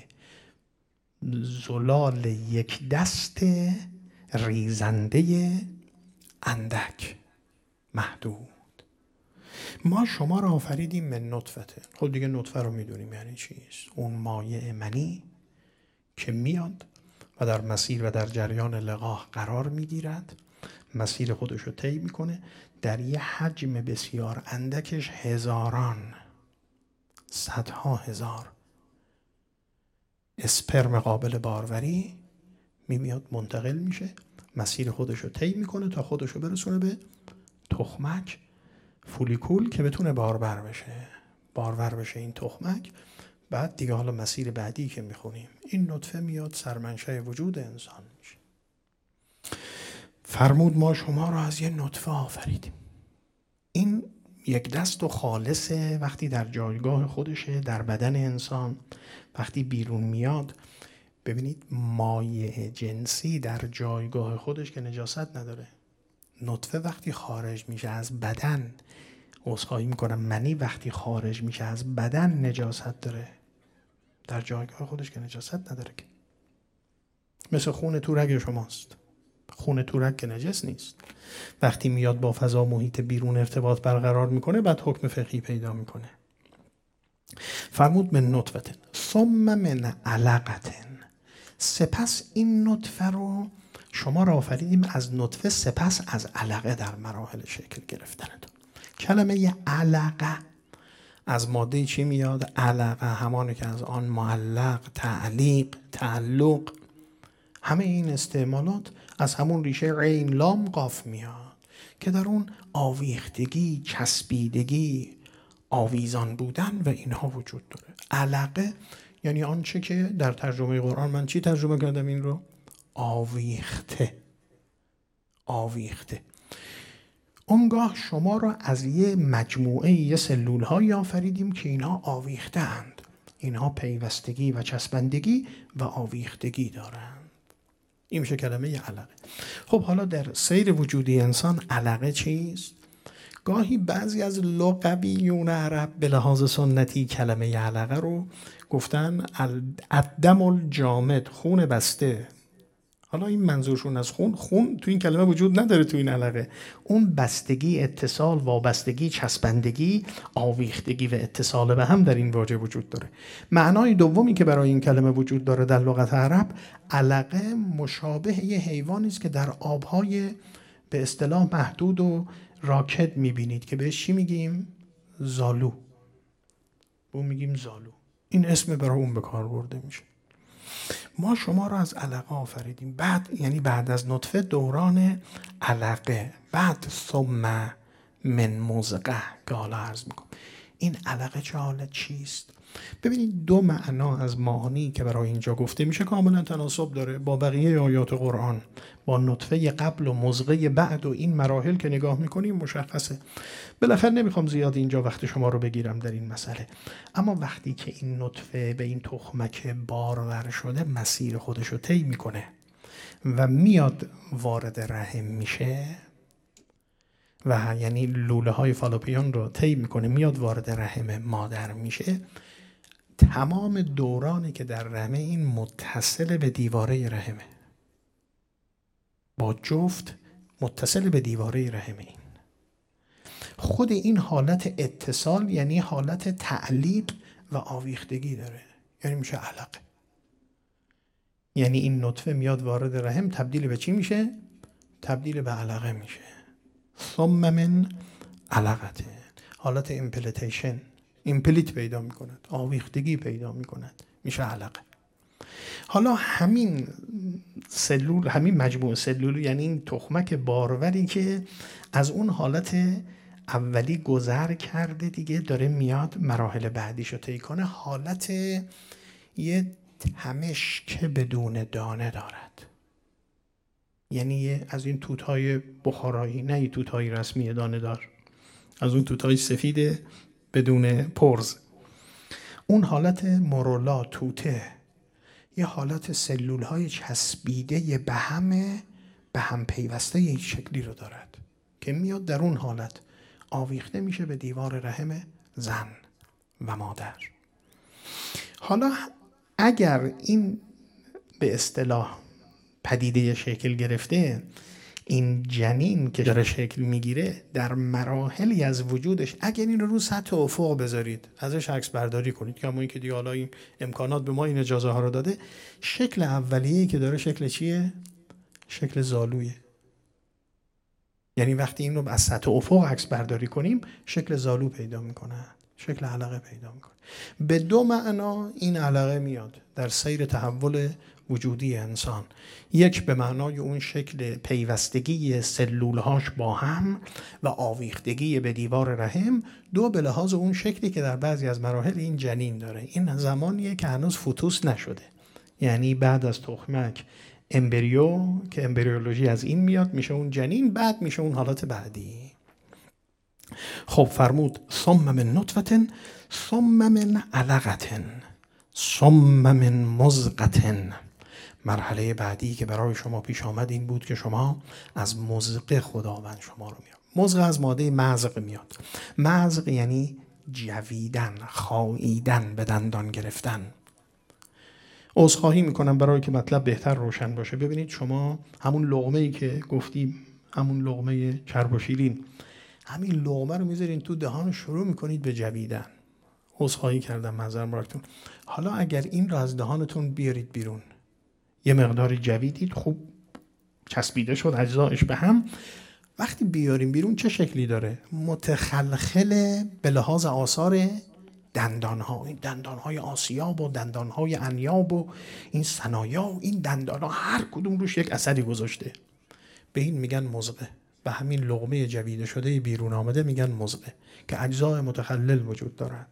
زلال یک دست ریزنده اندک محدود. ما شما را آفریدیم من نطفه. خب دیگه نطفه رو میدونیم یعنی چیست، اون مایع منی که میاد و در مسیر و در جریان لقاح قرار میگیرد، مسیر خودش رو طی میکنه، در یه حجم بسیار اندکش هزاران، صدها هزار اسپرم قابل باروری میاد منتقل میشه، مسیر خودش رو طی میکنه تا خودش رو برسونه به تخمک، فولیکول، که بتونه بارور بشه این تخمک. بعد دیگه حالا مسیر بعدی که میخونیم، این نطفه میاد سرمنشأ وجود انسان میشه. فرمود ما شما رو از یه نطفه آفریدیم. این یک دست و خالصه وقتی در جایگاه خودشه در بدن انسان، وقتی بیرون میاد ببینید مایع جنسی در جایگاه خودش که نجاست نداره. نطفه وقتی خارج میشه از بدن، عذرخواهی میکنم، منی وقتی خارج میشه از بدن نجاست داره، در جایگاه خودش که نجاست نداره که. مثل خون تو رگ شماست، خون تو رگ که نجس نیست، وقتی میاد با فضا محیط بیرون ارتباط برقرار میکنه بعد حکم فقهی پیدا میکنه. فرمود من نطفه ثم من علقه، سپس این نطفه رو شما را آفریدیم از نطفه، سپس از علقه در مراحل شکل گرفتن. کلمه علقه از ماده چی میاد؟ علقه، همانه که از آن معلق، تعلیق، تعلق، همه این استعمالات از همون ریشه عین لام قاف میاد که در اون آویختگی، چسبیدگی، آویزان بودن و اینها وجود داره. علقه یعنی آنچه که در ترجمه قرآن، من چی ترجمه کردم این رو؟ آویخته. آویخته. اونگاه شما را از یه مجموعه یه سلول های آفریدیم که اینها آویخته اند، اینها پیوستگی و چسبندگی و آویختگی دارند. این میشه کلمه علقه. خب حالا در سیر وجودی انسان علقه چیست؟ گاهی بعضی از لغویون عرب به لحاظ سنتی کلمه علقه رو گفتن الدم الجامد، خون بسته. حالا این منظورشون از خون تو این کلمه وجود نداره، تو این علقه اون بستگی، اتصال، وابستگی، چسبندگی، آویختگی و اتصال به هم در این واژه وجود داره. معنای دومی که برای این کلمه وجود داره در لغت عرب، علقه مشابه یه حیوانی است که در آبهای به اصطلاح محدود و راکد میبینید که بهش چی میگیم؟ زالو. اون میگیم زالو. این اسم برای اون به کار برده میشه. ما شما را از علقه آفریدیم، بعد یعنی بعد از نطفه دوران علقه، بعد ثم من مضغه که حالا عرض میکنم. این علقه چه حالت چیست؟ ببینید دو معنا از معانی که برای اینجا گفته میشه کاملا تناسب داره با بقیه آیات قرآن. با نطفه قبل و مضغه بعد و این مراحل که نگاه میکنیم مشخصه. بالاخره نمیخوام زیاد اینجا وقت شما رو بگیرم در این مسئله، اما وقتی که این نطفه به این تخمک بارور شده مسیر خودش رو طی میکنه و میاد وارد رحم میشه و یعنی لوله های فالوپیان رو طی میکنه میاد وارد رحم مادر میشه، تمام دورانی که در رحمه این متصل به دیواره رحمه، با جفت متصل به دیواره رحمه. این خود این حالت اتصال یعنی حالت تعلیق و آویختگی داره، یعنی میشه علقه. یعنی این نطفه میاد وارد رحم تبدیل به چی میشه؟ تبدیل به علقه میشه. ثم من علقته، حالت امپلیتیشن، امپلیت پیدا میکند، آویختگی پیدا میکند، میشه علقه. حالا همین سلول، همین مجموعه سلول، یعنی این تخمک باروری که از اون حالت اولی گذر کرده دیگه داره میاد مراحل بعدیشو طی کنه، حالت یه تمشک بدون دانه دارد. یعنی از این توت‌های بخارایی، نه این توت‌های رسمی دانه دار، از اون توت‌های سفید بدون پرز. اون حالت مورولا توته یه حالت سلول‌های چسبیده به هم پیوسته یک شکلی رو دارد که میاد در اون حالت آویخته میشه به دیوار رحم زن و مادر. حالا اگر این به اصطلاح پدیده شکل گرفته، این جنین که داره شکل میگیره در مراحلی از وجودش، اگر این رو سطح افق بذارید ازش عکس برداری کنید، که همونی که دیگه حالا این امکانات به ما این اجازه ها رو داده، شکل اولیه‌ای که داره شکل چیه؟ شکل زالویه. یعنی وقتی این رو از سطح افق عکس برداری کنیم شکل زالو پیدا میکنه، شکل علقه پیدا میکنه. به دو معنا این علقه میاد در سیر تحول وجودی انسان. یک به معنای اون شکل پیوستگی سلولهاش با هم و آویختگی به دیوار رحم، دو به لحاظ اون شکلی که در بعضی از مراحل این جنین داره. این زمانیه که هنوز فوتوس نشده، یعنی بعد از تخمک امبریو که امبریولوژی از این میاد میشه اون جنین، بعد میشه اون حالت بعدی. خب فرمود ثم من نطفة ثم من علقة ثم من مضغة. مرحله بعدی که برای شما پیش آمد این بود که شما از مضغه خداوند شما رو میاد. مضغه از ماده مضغ میاد. مضغ یعنی جویدن، خاییدن، به دندان گرفتن. عذرخواهی میکنم برای که مطلب بهتر روشن باشه. ببینید شما همون لقمه‌ای که گفتیم، همون لقمه چرب و شیرین، همین لقمه رو میذارین تو دهان، شروع میکنید به جویدن. عذرخواهی کردم، معذرت براتون. حالا اگر این رو از دهانتون بیارید بیرون، یه مقداری جویدید، خوب چسبیده شد اجزایش به هم، وقتی بیاریم بیرون چه شکلی داره؟ متخلخل به لحاظ آثار دندانها، این دندانهای آسیاب و دندانهای انیاب و این ثنایا و این دندانها هر کدوم روش یک اثری گذاشته. به این میگن مضغه. به همین لقمه جویده شده بیرون آمده میگن مضغه که اجزای متخلل وجود دارد.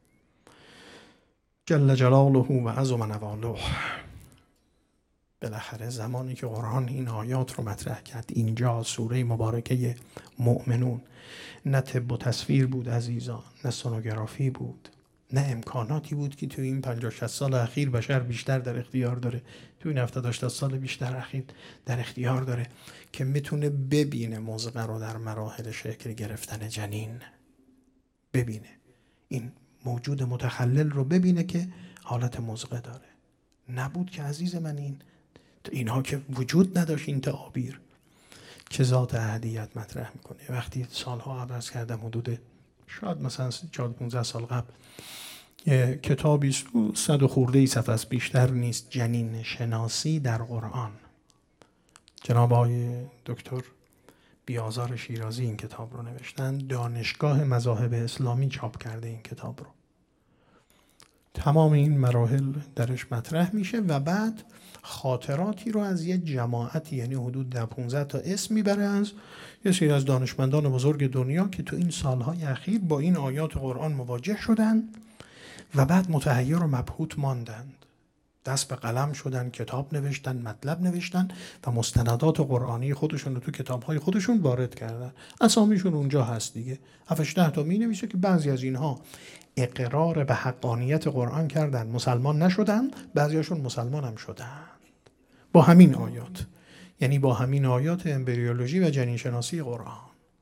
جل جلاله و عظم نواله. بالاخره زمانی که قرآن این آیات رو مطرح کرد، اینجا سوره مبارکه مؤمنون، نه طب و تصویر بود عزیزان، نه سونوگرافی بود، نه امکاناتی بود که توی این 50-60 سال اخیر بشر بیشتر در اختیار داره، توی این 70-80 سال بیشتر اخیر در اختیار داره که میتونه ببینه مضغه رو در مراحل شکل گرفتن جنین، ببینه این موجود متخلل رو، ببینه که حالت مضغه داره. نبود که عزیز من، اینها که وجود نداشت. این تعابیر که ذات احدیت مطرح میکنه. وقتی سالها عرض کردم، حدود شاید مثلا 14-15 سال قبل، کتابی 100 و خورده صفحه است، بیشتر نیست، جنین شناسی در قرآن، جناب آقای دکتر بیازار شیرازی این کتاب رو نوشتن. دانشگاه مذاهب اسلامی چاپ کرده این کتاب رو. تمام این مراحل درش مطرح میشه و بعد خاطراتی رو از یه جماعتی، یعنی حدود 15 تا اسم میبره از یه سری از دانشمندان بزرگ دنیا که تو این سالهای اخیر با این آیات قرآن مواجه شدن و بعد متحیر و مبهوت ماندند، دست به قلم شدن، کتاب نوشتن، مطلب نوشتن و مستندات قرآنی خودشون رو تو کتاب‌های خودشون وارد کردن. اسامیشون اونجا هست دیگه، 7-8 تا می‌نویسه که بعضی از اینها اقرار به حقانیت قرآن کردن، مسلمان نشدن، بعضیاشون مسلمان هم شدن با همین آیات، یعنی با همین آیات امبریولوژی و جنین شناسی قرآن،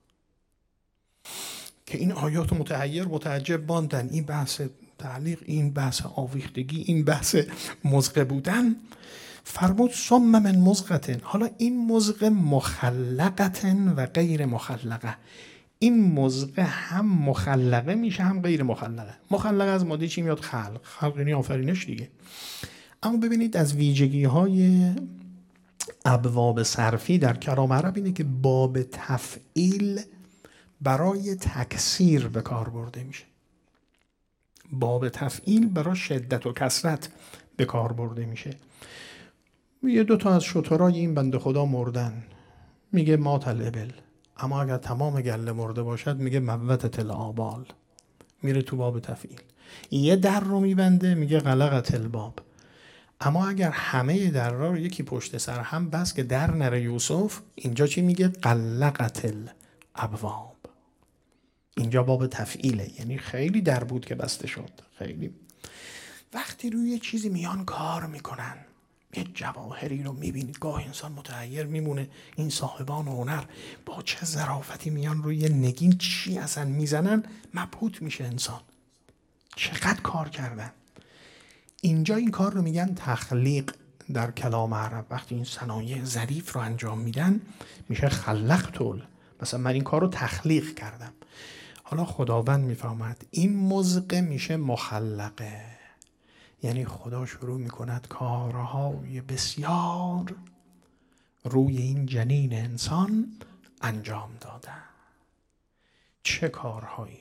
که این آیات متحیر متعجب ماندن. این بحث تعلیق، این بحث آویختگی، این بحث مزغه بودن. فرمود ثم من مزغة. حالا این مزغه مخلقة و غیر مخلقه. این مزغه هم مخلقه میشه هم غیر مخلقه. مخلقه از ماده چی میاد؟ خلق یعنی آفرینش دیگه. اما ببینید از ویژگی های ابواب صرفی در کلام عرب اینه که باب تفعیل برای تکثیر به کار برده میشه. باب تفعیل برای شدت و کثرت به کار برده میشه. یه 2 تا از شترای این بنده خدا مردن، میگه مات الابل. اما اگر تمام گله مرده باشد میگه موتت الآبال، میره تو باب تفعیل. یه در رو میبنده میگه غلقت الباب. اما اگر همه در رو یکی پشت سر هم بس که در نره یوسف، اینجا چی میگه؟ غلقت الابواب. اینجا باب تفعیله، یعنی خیلی در بود که بسته شد. خیلی وقتی روی یه چیزی میان کار میکنن، یه جواهری رو میبینید، گاه انسان متحیر میمونه این صاحبان هنر با چه ظرافتی میان روی نگین چی اصلا میزنن، مبهوت میشه انسان چقدر کار کردن. اینجا این کار رو میگن تخلیق در کلام عرب. وقتی این صنایع ظریف رو انجام میدن میشه خلقت. مثلا من این کار رو تخلیق کردم. حالا خداوند میفهمد این مزغه میشه مخلقه، یعنی خدا شروع میکند کارهای بسیار روی این جنین انسان انجام دادن. چه کارهایی؟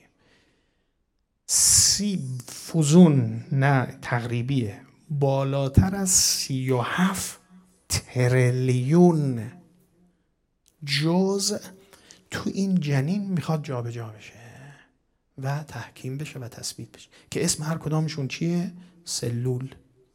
30 فوزون، نه تقریبیه، بالاتر از 37 تریلیون جزء تو این جنین میخواد جابجا بشه و تحکیم بشه و تثبیت بشه، که اسم هر کدامشون چیه؟ سلول.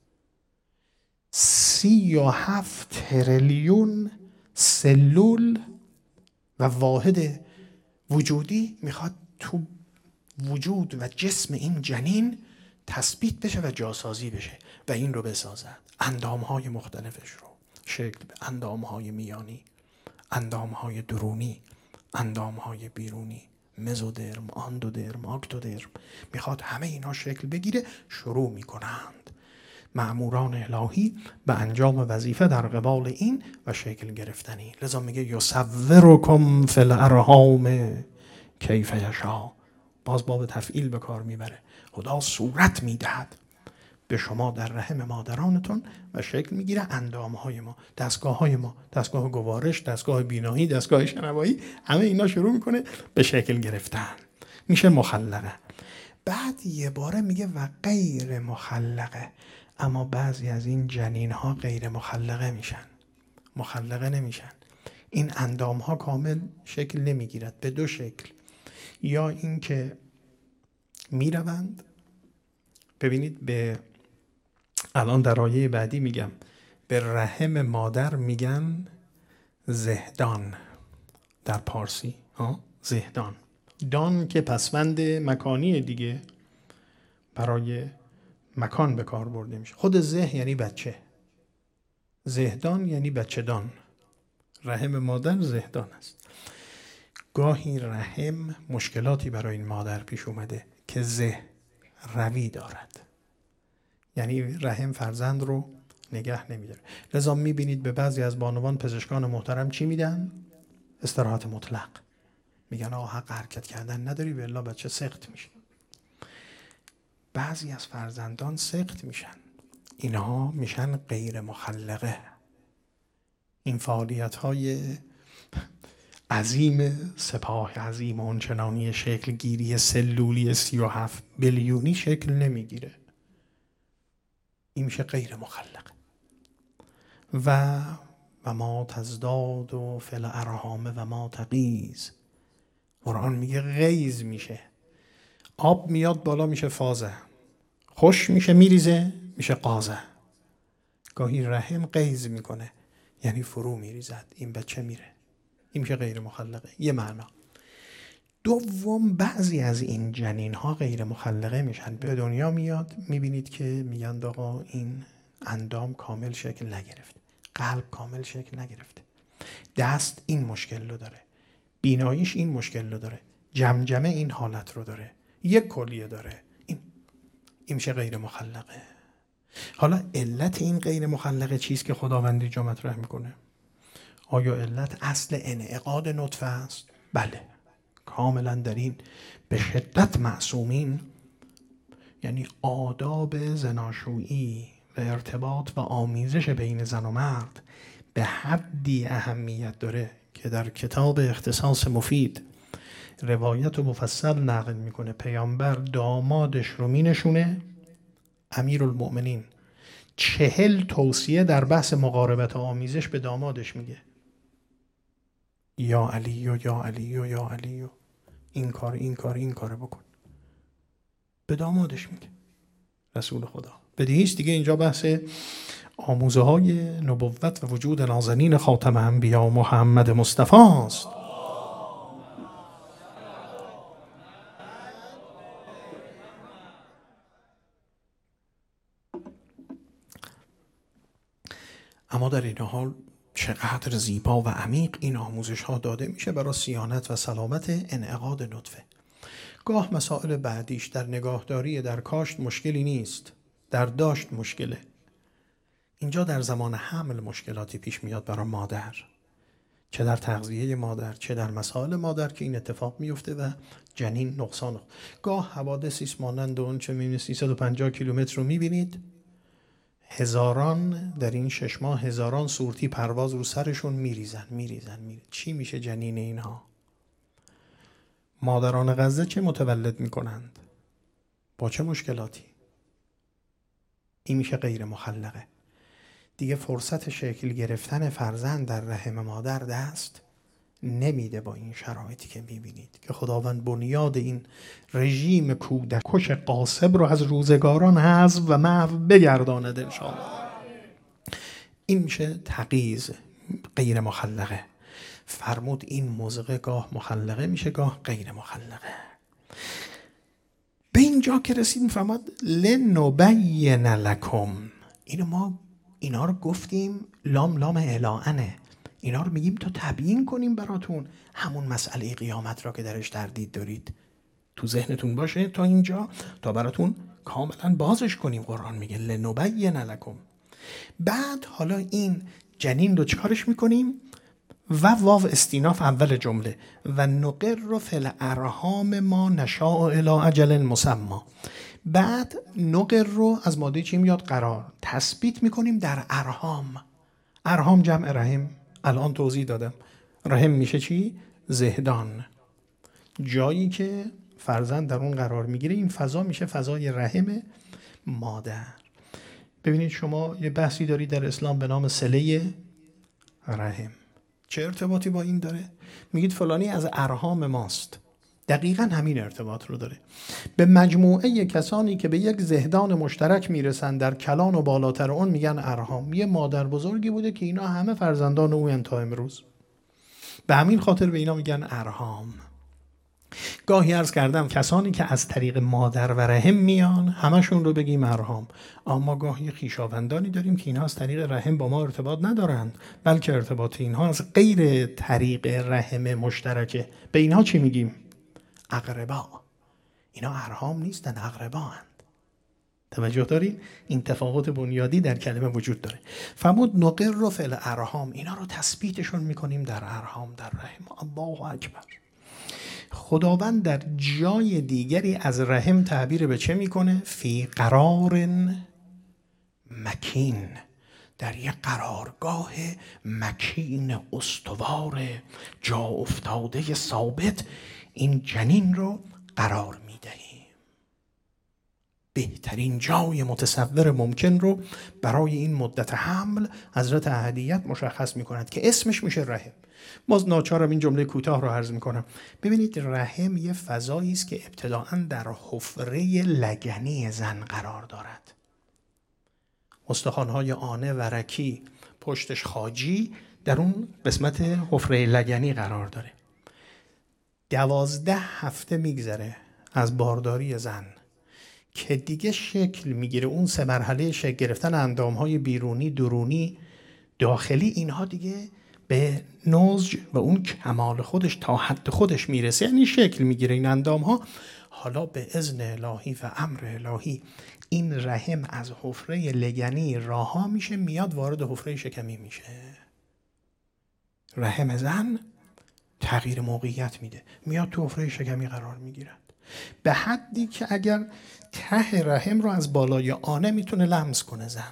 37 تریلیون سلول و واحد وجودی میخواد تو وجود و جسم این جنین تثبیت بشه و جاسازی بشه و این رو بسازد. اندامهای مختلفش رو شکل به اندامهای میانی، اندامهای درونی، اندامهای بیرونی، مزودرم، آندودرم، آکتودرم، میخواد همه اینا شکل بگیره. شروع میکنند مأموران الهی به انجام وظیفه در قبال این و شکل گرفتنی. لذا میگه یصورکم فی الارحام کیف یشاء. باز باب تفعیل به کار میبره. خدا صورت میدهد به شما در رحم مادرانتون و شکل میگیره اندامهای ما، دستگاههای ما، دستگاه گوارش، دستگاه بینایی، دستگاه شنوایی، همه اینا شروع میکنه به شکل گرفتن، میشه مخلقه. بعد یه باره میگه و غیر مخلقه. اما بعضی از این جنین ها غیر مخلقه میشن، مخلقه نمیشن. این اندام ها کامل شکل نمیگیرد به 2 شکل. یا این که میروند، ببینید به الان در آیه بعدی میگم به رحم مادر میگن زهدان در پارسی، زهدان. دان که پسوند مکانی دیگه، برای مکان به کار برده میشه. خود زه یعنی بچه، زهدان یعنی بچه دان. رحم مادر زهدان است. گاهی رحم مشکلاتی برای این مادر پیش اومده که زه روی دارد، یعنی رحم فرزند رو نگه نمیداره. لذا میبینید به بعضی از بانوان پزشکان محترم چی میدن؟ استراحت مطلق. میگن حق حرکت کردن نداری و الا بچه سقط میشه. بعضی از فرزندان سقط میشن، اینها میشن غیر مخلقه. این فعالیت های عظیم سپاه عظیم اونچنانی شکل گیری سلولی 37 بیلیونی شکل نمیگیره. این میشه غیر مخلق. و ما تزداد و فی الارحام و ما تغیز. قرآن میگه غیز میشه، آب میاد بالا میشه فازه، خوش میشه میریزه میشه قازه. گاهی رحم قیز میکنه یعنی فرو میریزد، این بچه میره، این میشه غیر مخلقه. یه معنا. دوم، بعضی از این جنین ها غیر مخلقه میشن، به دنیا میاد میبینید که میگن آقا این اندام کامل شکل نگرفته، قلب کامل شکل نگرفته، دست این مشکل رو داره، بیناییش این مشکل رو داره، جمجمه این حالت رو داره، یک کلیه داره، این میشه غیر مخلقه. حالا علت این غیر مخلقه چیست که خداوند اینجا مطرح میکنه؟ آیا علت اصل انعقاد نطفه است؟ بله، کاملا در این به شدت معصومین، یعنی آداب زناشویی و ارتباط و آمیزش بین زن و مرد به حدی اهمیت داره که در کتاب اختصاص مفید روایت و مفصل نقل میکنه. پیامبر دامادش رو مینشونه، امیرالمؤمنین 40 توصیه در بحث مقاربت و آمیزش به دامادش میگه، یا علی و یا علی و یا علی و این کار بکن، به دامادش میگه رسول خدا. بدیهیست دیگه اینجا بحث آموزه های نبوت و وجود نازنین خاتم انبیا محمد مصطفی است. اما در این حال چقدر زیبا و عمیق این آموزش ها داده میشه برای صیانت و سلامت انعقاد نطفه. گاه مسائل بعدیش در نگاهداری در کاشت مشکلی نیست، در داشت مشکله. اینجا در زمان حمل مشکلاتی پیش میاد برای مادر، چه در تغذیه مادر چه در مسائل مادر که این اتفاق میفته و جنین نقصان. گاه حوادثی مانند اون چه میبینید 350 کیلومتر رو میبینید، هزاران در این 6 ماه هزاران سورتی پرواز رو سرشون میریزن. چی میشه جنین اینها؟ مادران غزه چه متولد میکنند؟ با چه مشکلاتی؟ این میشه غیر مخلقه. دیگه فرصت شکل گرفتن فرزند در رحم مادر دست نمیده با این شرایطی که میبینید که خداوند بنیاد این رژیم کودکش قاسب رو از روزگاران حذف و محو بگرداند انشاءالله. این میشه تغییز غیر مخلقه. فرمود این موزقه گاه مخلقه میشه گاه غیر مخلقه. به اینجا که رسیدیم فرمود لنبین لکم. اینا رو گفتیم لام اعلانه، اینا رو میگیم تا تبیین کنیم براتون همون مسئله قیامت را که درش تردید دارید تو ذهنتون باشه تا اینجا، تا براتون کاملا بازش کنیم. قرآن میگه لنبین لکم. بعد حالا این جنین رو چکارش میکنیم؟ و واو استیناف اول جمله، و نقر فی الارحام ما نشاء الی اجل مسمی. بعد نقر رو از ماده چی میاد؟ قرار. تثبیت میکنیم در ارحام. ارحام جمع رحم، الان توضیح دادم. رحم میشه چی؟ زهدان، جایی که فرزند در اون قرار میگیره. این فضا میشه فضای رحم مادر. ببینید شما یه بحثی دارید در اسلام به نام صله رحم. چه ارتباطی با این داره؟ میگید فلانی از ارحام ماست. دقیقاً همین ارتباط رو داره. به مجموعه کسانی که به یک زهدان مشترک میرسن در کلان و بالاتر اون میگن ارحام. یه مادر بزرگی بوده که اینا همه فرزندان او تا امروز، به همین خاطر به اینا میگن ارحام. گاهی عرض کردم کسانی که از طریق مادر و رحم میان همشون رو بگیم ارحام. اما گاهی خویشاوندانی داریم که اینها از طریق رحم با ما ارتباط ندارند، بلکه ارتباط اینها از غیر طریق رحم مشترکه. به اینها چی میگیم؟ اقربا. اینا ارحام نیستن، اقربااند. توجه دارین؟ این تفاوت بنیادی در کلمه وجود داره. فرمود نقر فی الارحام، اینا رو تثبیتشون میکنیم در ارحام، در رحم. الله اکبر. خداوند در جای دیگری از رحم تعبیر به چه میکنه؟ فی قرار مکین، در یک قرارگاه مکین استوار جا افتاده ثابت این جنین رو قرار میدهیم. بهترین جای متصور ممکن رو برای این مدت حمل حضرت احدیت مشخص می‌کند که اسمش میشه رحم. باز ناچارم این جمله کوتاه رو عرض می‌کنم. ببینید رحم یه فضایی است که ابتداءً در حفره لگنی زن قرار دارد. استخوان‌های آنه ورکی، پشتش خاجی، در اون قسمت حفره لگنی قرار داره. 12 هفته میگذره از بارداری زن که دیگه شکل میگیره. اون 3 مرحله شکل گرفتن اندامهای بیرونی، درونی، داخلی، اینها دیگه به نضج و اون کمال خودش تا حد خودش میرسه، یعنی شکل میگیره این اندامها. حالا به اذن الهی و امر الهی این رحم از حفره لگنی راها میشه، میاد وارد حفره شکمی میشه. رحم زن تغییر موقعیت میده، میاد تو حفره شکمی قرار میگیرد، به حدی که اگر ته رحم رو از بالای آنه میتونه لمس کنه زن.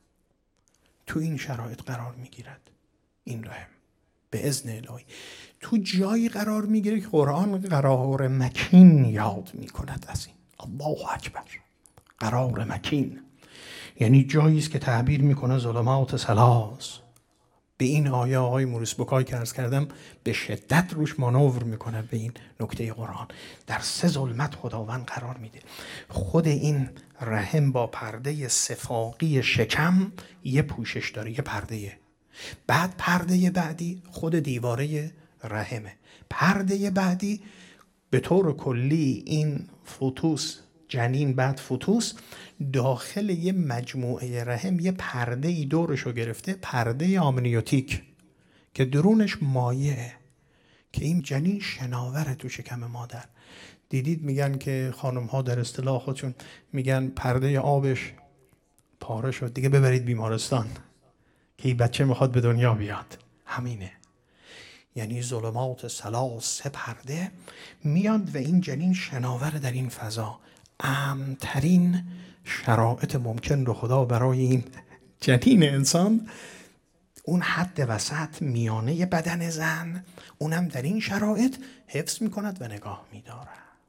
تو این شرایط قرار میگیرد این رحم به اذن الهی. تو جایی قرار میگیره که قرآن قرار مکین یاد میکند از این. الله اکبر. قرار مکین یعنی جایی است که تعبیر میکنه ظلمات ثلاث. به این آیه آقای موریس بوکای که عرض کردم به شدت روش مانور میکنه به این نکته قرآن. در 3 ظلمت خداوند قرار میده. خود این رحم با پرده صفاقی شکم یه پوشش داره، یه پرده. بعد پرده بعدی خود دیواره رحمه. پرده بعدی به طور کلی این فوتوس جنین، بعد فوتوس داخل یه مجموعه رحم یه پرده ای دورشو گرفته، پرده آمنیوتیک که درونش مایعه که این جنین شناوره تو شکم مادر. دیدید میگن که خانم ها در اصطلاح خودشون میگن پرده آبش پاره شد دیگه ببرید بیمارستان که این بچه میخواد به دنیا بیاد. همینه، یعنی ظلمات ثلاث، 3 پرده میاد و این جنین شناوره در این فضا. امن‌ترین شرایط ممکن رو خدا برای این جنین انسان، اون حد وسط میانه بدن زن، اونم در این شرایط حفظ میکند و نگاه میدارد.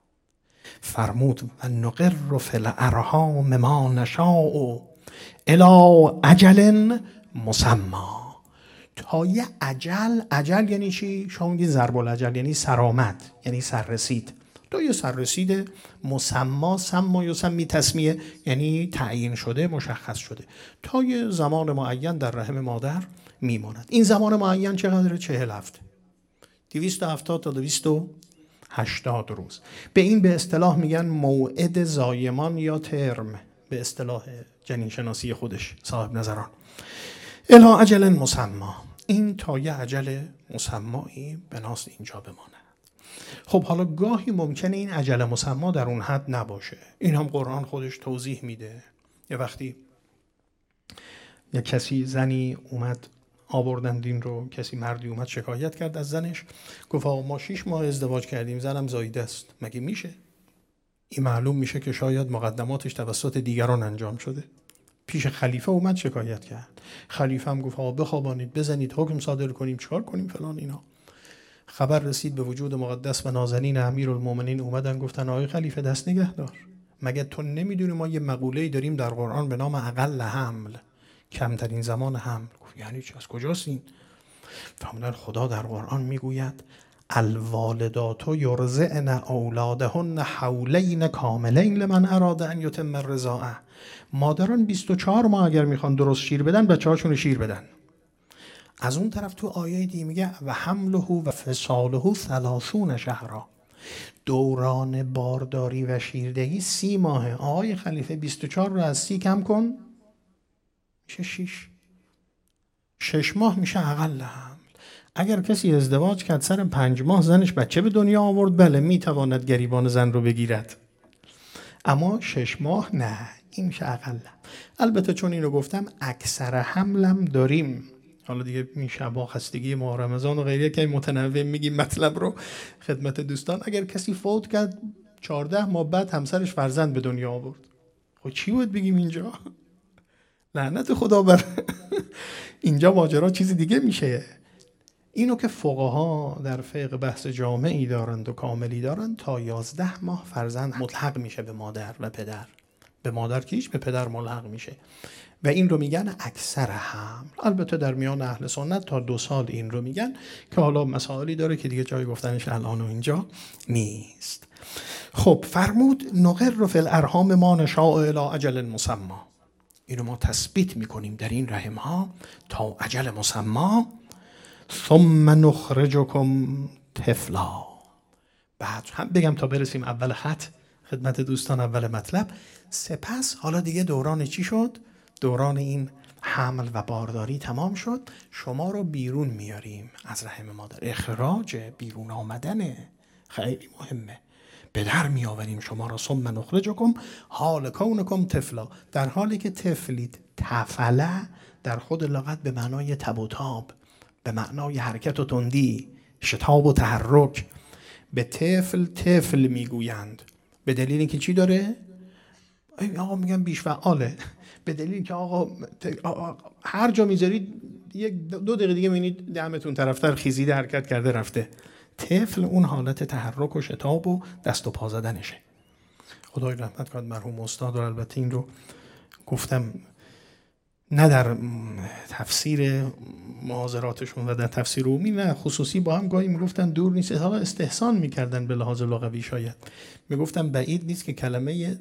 فرمود و نقر فی الارحام ما نشاء الی اجل مسمی. تا یه اجل یعنی چی؟ شما میگید ضرب الاجل یعنی سرآمد، یعنی سررسید. تا یه سررسید مسمی، سما یسمی تسمیه یعنی تعیین شده، مشخص شده، تا یه زمان معین در رحم مادر میماند. این زمان معین چقدره؟ 40 هفته، 270 تا 280 روز. به این به اصطلاح میگن موعد زایمان یا ترم، به اصطلاح جنین شناسی خودش صاحب نظران. الی اجل مسمی، این تا یه اجل مسمایی بناست اینجا بماند. خب حالا گاهی ممکنه این اجل مسمی در اون حد نباشه. این هم قرآن خودش توضیح میده. یه وقتی یه کسی، زنی اومد آوردن دین رو، کسی مردی اومد شکایت کرد از زنش، گفت آقا ما 6 ماه ازدواج کردیم، زنم زایده است. مگه میشه؟ این معلوم میشه که شاید مقدماتش توسط دیگران انجام شده. پیش خلیفه اومد شکایت کرد. خلیفه هم گفت آقا بخوابانید، بزنید، حکم صادر کنیم، چیکار کنیم فلان اینا. خبر رسید به وجود مقدس و نازنین امیرالمومنین، اومدن گفتن آقای خلیفه دست نگه دار، مگه تو نمیدونی ما یه مقوله‌ای داریم در قرآن به نام اقل حمل، کمترین زمان حمل. گفت یعنی چی؟ از کجاست این؟ فهمیدن خدا در قرآن میگوید الوالدات یرضعن اولادهن حولین کاملین لمن اراد ان یتم الرضاعه. مادران 24 ماه اگر میخوان درست شیر بدن، بچه‌هاشون شیر بدن. از اون طرف تو آیه دیگه میگه و حمله و فصاله 30 شهرا، دوران بارداری و شیردهی 30 ماهه. آقای خلیفه 24 رو از 30 کم کن میشه 6 ماه میشه اقل حمل. اگر کسی ازدواج کرد سر 5 ماه زنش بچه به دنیا آورد، بله میتواند گریبان زن رو بگیرد، اما 6 ماه نه، این میشه اقل. البته چون اینو گفتم اکثر حملم داریم. حالا دیگه این شبا خستگی ماه رمضان و غیره که متنوع میگیم مطلب رو خدمت دوستان. اگر کسی فوت کرد 14 ماه بعد همسرش فرزند به دنیا آورد، خب چی باید بگیم اینجا؟ لعنت خدا بر اینجا ماجرا چیز دیگه میشه. اینو که فقها در فقه بحث جامعی دارند و کاملی دارند، تا 11 ماه فرزند ملحق میشه به مادر و پدر. به مادر که هیچ، به پدر ملحق میشه و این رو میگن اکثر حمل. البته در میان اهل سنت تا 2 سال این رو میگن که حالا مسائلی داره که دیگه جای گفتنش الان و اینجا نیست. خب فرمود نقر فی الارحام ما نشاء الی اجل مسمی، اینو ما تثبیت میکنیم در این رحم ها تا اجل مسمی. ثم نخرجکم طفلا. بعد هم بگم تا برسیم اول خط خدمت دوستان، اول مطلب. سپس حالا دیگه دوران چی شد؟ دوران این حمل و بارداری تمام شد. شما رو بیرون میاریم از رحم مادر. اخراج، بیرون آمدنه، خیلی مهمه. به در میآوریم شما را. ثم نخرجکم حال کونکم طفلا، در حالی که طفلید. طفله در خود لغت به معنای تب و تاب، به معنای حرکت و تندی، شتاب و تحرک. به طفل میگویند به دلیل اینکه چی داره؟ آقا میگن بیش فعاله. به دلیل اینکه آقا هر جا میذارید 1-2 دقیقه دیگه میبینید دمتون طرفتر خیزیده، حرکت کرده رفته. طفل اون حالت تحرک و شتاب و دست و پا زدنشه. خدای رحمت کنه مرحوم استاد. البته این رو گفتم نه در تفسیر معاذراتشون و در تفسیر عمومی، نه خصوصی، با هم گاهی میگفتن دور نیست، حالا استحسان میکردن به لحاظ لغوی، شاید میگفتن بعید نیست که کلمه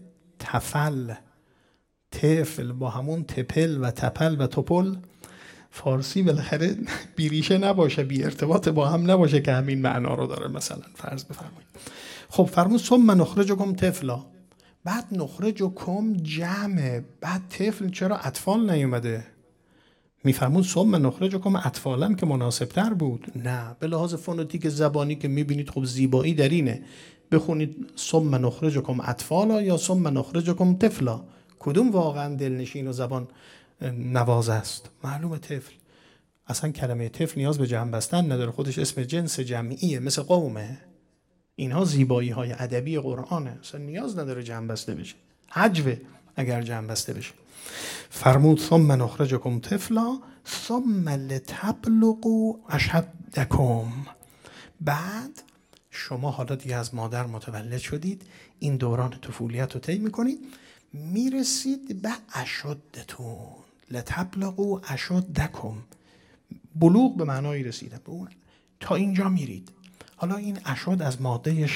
طفل با همون تپل و تپل و توپل فارسی بالاخره بیریشه نباشه، بی ارتباط با هم نباشه که همین معنا رو داره. مثلا فرض بفرمایید. خب فرمود ثم نخرجکم طفلا. بعد نخرجکم جمع، بعد طفل چرا اطفال نیومده؟ میفرمود ثم نخرجکم اطفالم که مناسب تر بود. نه، به لحاظ فونتیک زبانی که میبینید خب زیبایی در اینه بخونید ثم نخرجکم اطفالا یا ثم نخرجکم طفلا. کدوم واقعا دلنشین و زبان نواز است؟ معلومه طفل. اصلا کلمه طفل نیاز به جمع بستن نداره، خودش اسم جنس جمعیه، مثل قومه. اینها زیبایی های ادبی قرآنه، اصلا نیاز نداره جمع بسته بشه. حجوه اگر جمع بسته بشه. فرمود ثم نخرجکم طفلا ثم لتبلغوا اشدکم. بعد شما حالا دیگه از مادر متولد شدید، این دوران طفولیت رو طی میکنید، میرسید به اشدتون. لتبلغوا اشدکم، بلوغ به معنای رسیدن به اون، تا اینجا میرید. حالا این اشد از ماده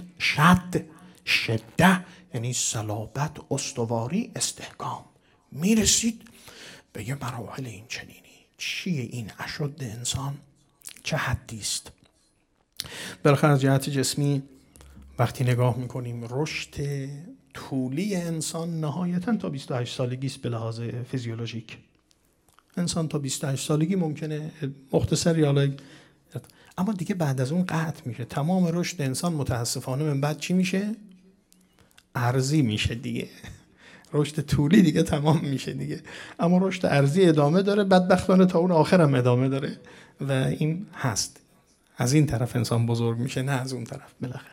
شده یعنی صلابت، استواری، استحکام. میرسید به یه مراحل این چنینی. چیه این اشد انسان؟ چه حدی است؟ بالاخره از جهت جسمی وقتی نگاه میکنیم رشد طولی انسان نهایتاً تا 28 سالگی است. به لحاظ فیزیولوژیک انسان تا 28 سالگی ممکنه مختصری، حالا اما دیگه بعد از اون قطع میشه. تمام رشد انسان متاسفانه من بعد چی میشه؟ ارضی میشه دیگه. رشد طولی دیگه تمام میشه دیگه، اما رشد ارضی ادامه داره، بدبختانه تا اون آخرم ادامه داره و این هست. از این طرف انسان بزرگ میشه، نه از اون طرف بالاخره.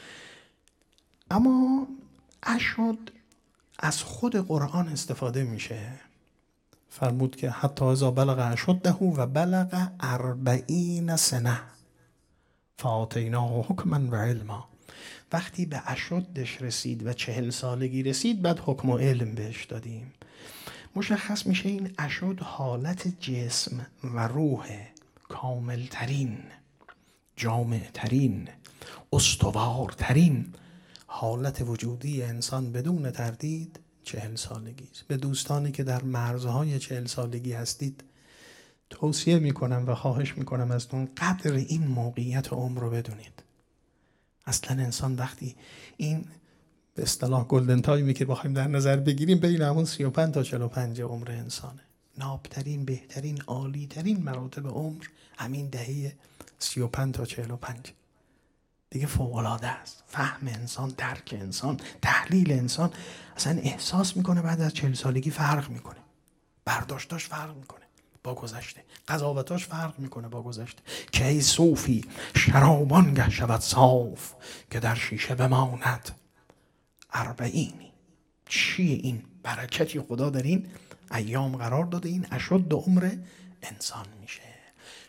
اما اشد از خود قرآن استفاده میشه. فرمود که حتی اذا بلغ اشده و بلغ 40 سنه فآتیناه حکما و علما. وقتی به اشدش رسید و 40 سالگی رسید، بعد حکم و علم بهش دادیم. مشخص میشه این اشد حالت جسم و روح کاملترین، جامعترین، استوارترین حالت وجودی انسان بدون تردید 40 سالگی است. به دوستانی که در مرزهای 40 سالگی هستید توصیه میکنم و خواهش میکنم ازتون قدر این موقعیت عمر رو بدونید. اصلا انسان وقتی این به اصطلاح گلدن تایمی که بخوایم در نظر بگیریم بین همون 35 تا 45 عمر انسانه. نابترین، بهترین، عالیترین مراتب عمر همین دهه 35 تا 45 دیگه فوق‌العاده است. فهم انسان، درک انسان، تحلیل انسان اصلا احساس میکنه بعد از 40 سالگی فرق میکنه. برداشتاش فرق میکنه با گذشته، قضاوتاش فرق میکنه با گذشته. که ای صوفی شرابانگه شود صاف، که در شیشه بماند 40. چیه این برکتی خدا در این ایام قرار داده؟ این اشد عمر انسان میشه.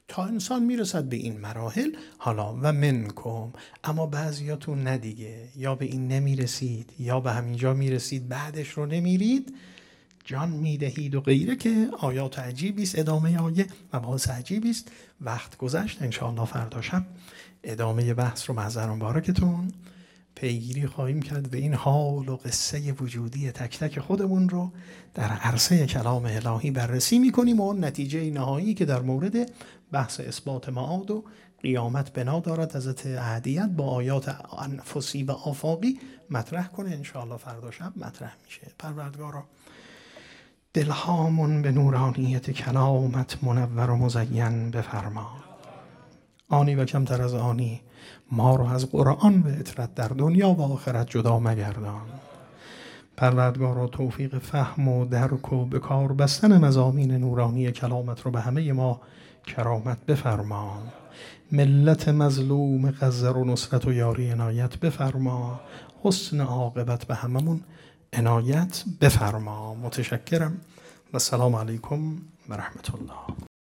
تا انسان میرسد به این مراحل. حالا و منکم، اما بعضیاتون نه دیگه، یا به این نمیرسید یا به همینجا میرسید بعدش رو نمیرید، جان میدهید و غیره، که آیات عجیبی است. ادامه آیه مباحث عجیبی است. وقت گذشت، انشاءالله فردا شب ادامه بحث رو محضر مبارکتون پیگیری خواهیم کرد و این حال و قصه وجودی تک تک خودمون رو در عرصه کلام الهی بررسی میکنیم و نتیجه نهایی که در مورد بحث اثبات معاد و قیامت بنا دارد حضرت احدیت با آیات انفسی و آفاقی مطرح کنه. انشاءالله فردا شب مطرح میشه. پروردگارا دلهامون به نورانیت کلامت منور و مزین بفرما. آنی و کمتر از آنی ما رو از قرآن و اطرت در دنیا و آخرت جدا مگردان. پروردگارا توفیق فهم و درک و به کار بستن مضامین نورانی کلامت رو به همه ما کرامت بفرما. ملت مظلوم غزه رو نصرت و یاری عنایت بفرما. حسن عاقبت به هممون عنایت بفرما. متشکرم و السلام علیکم و رحمت الله.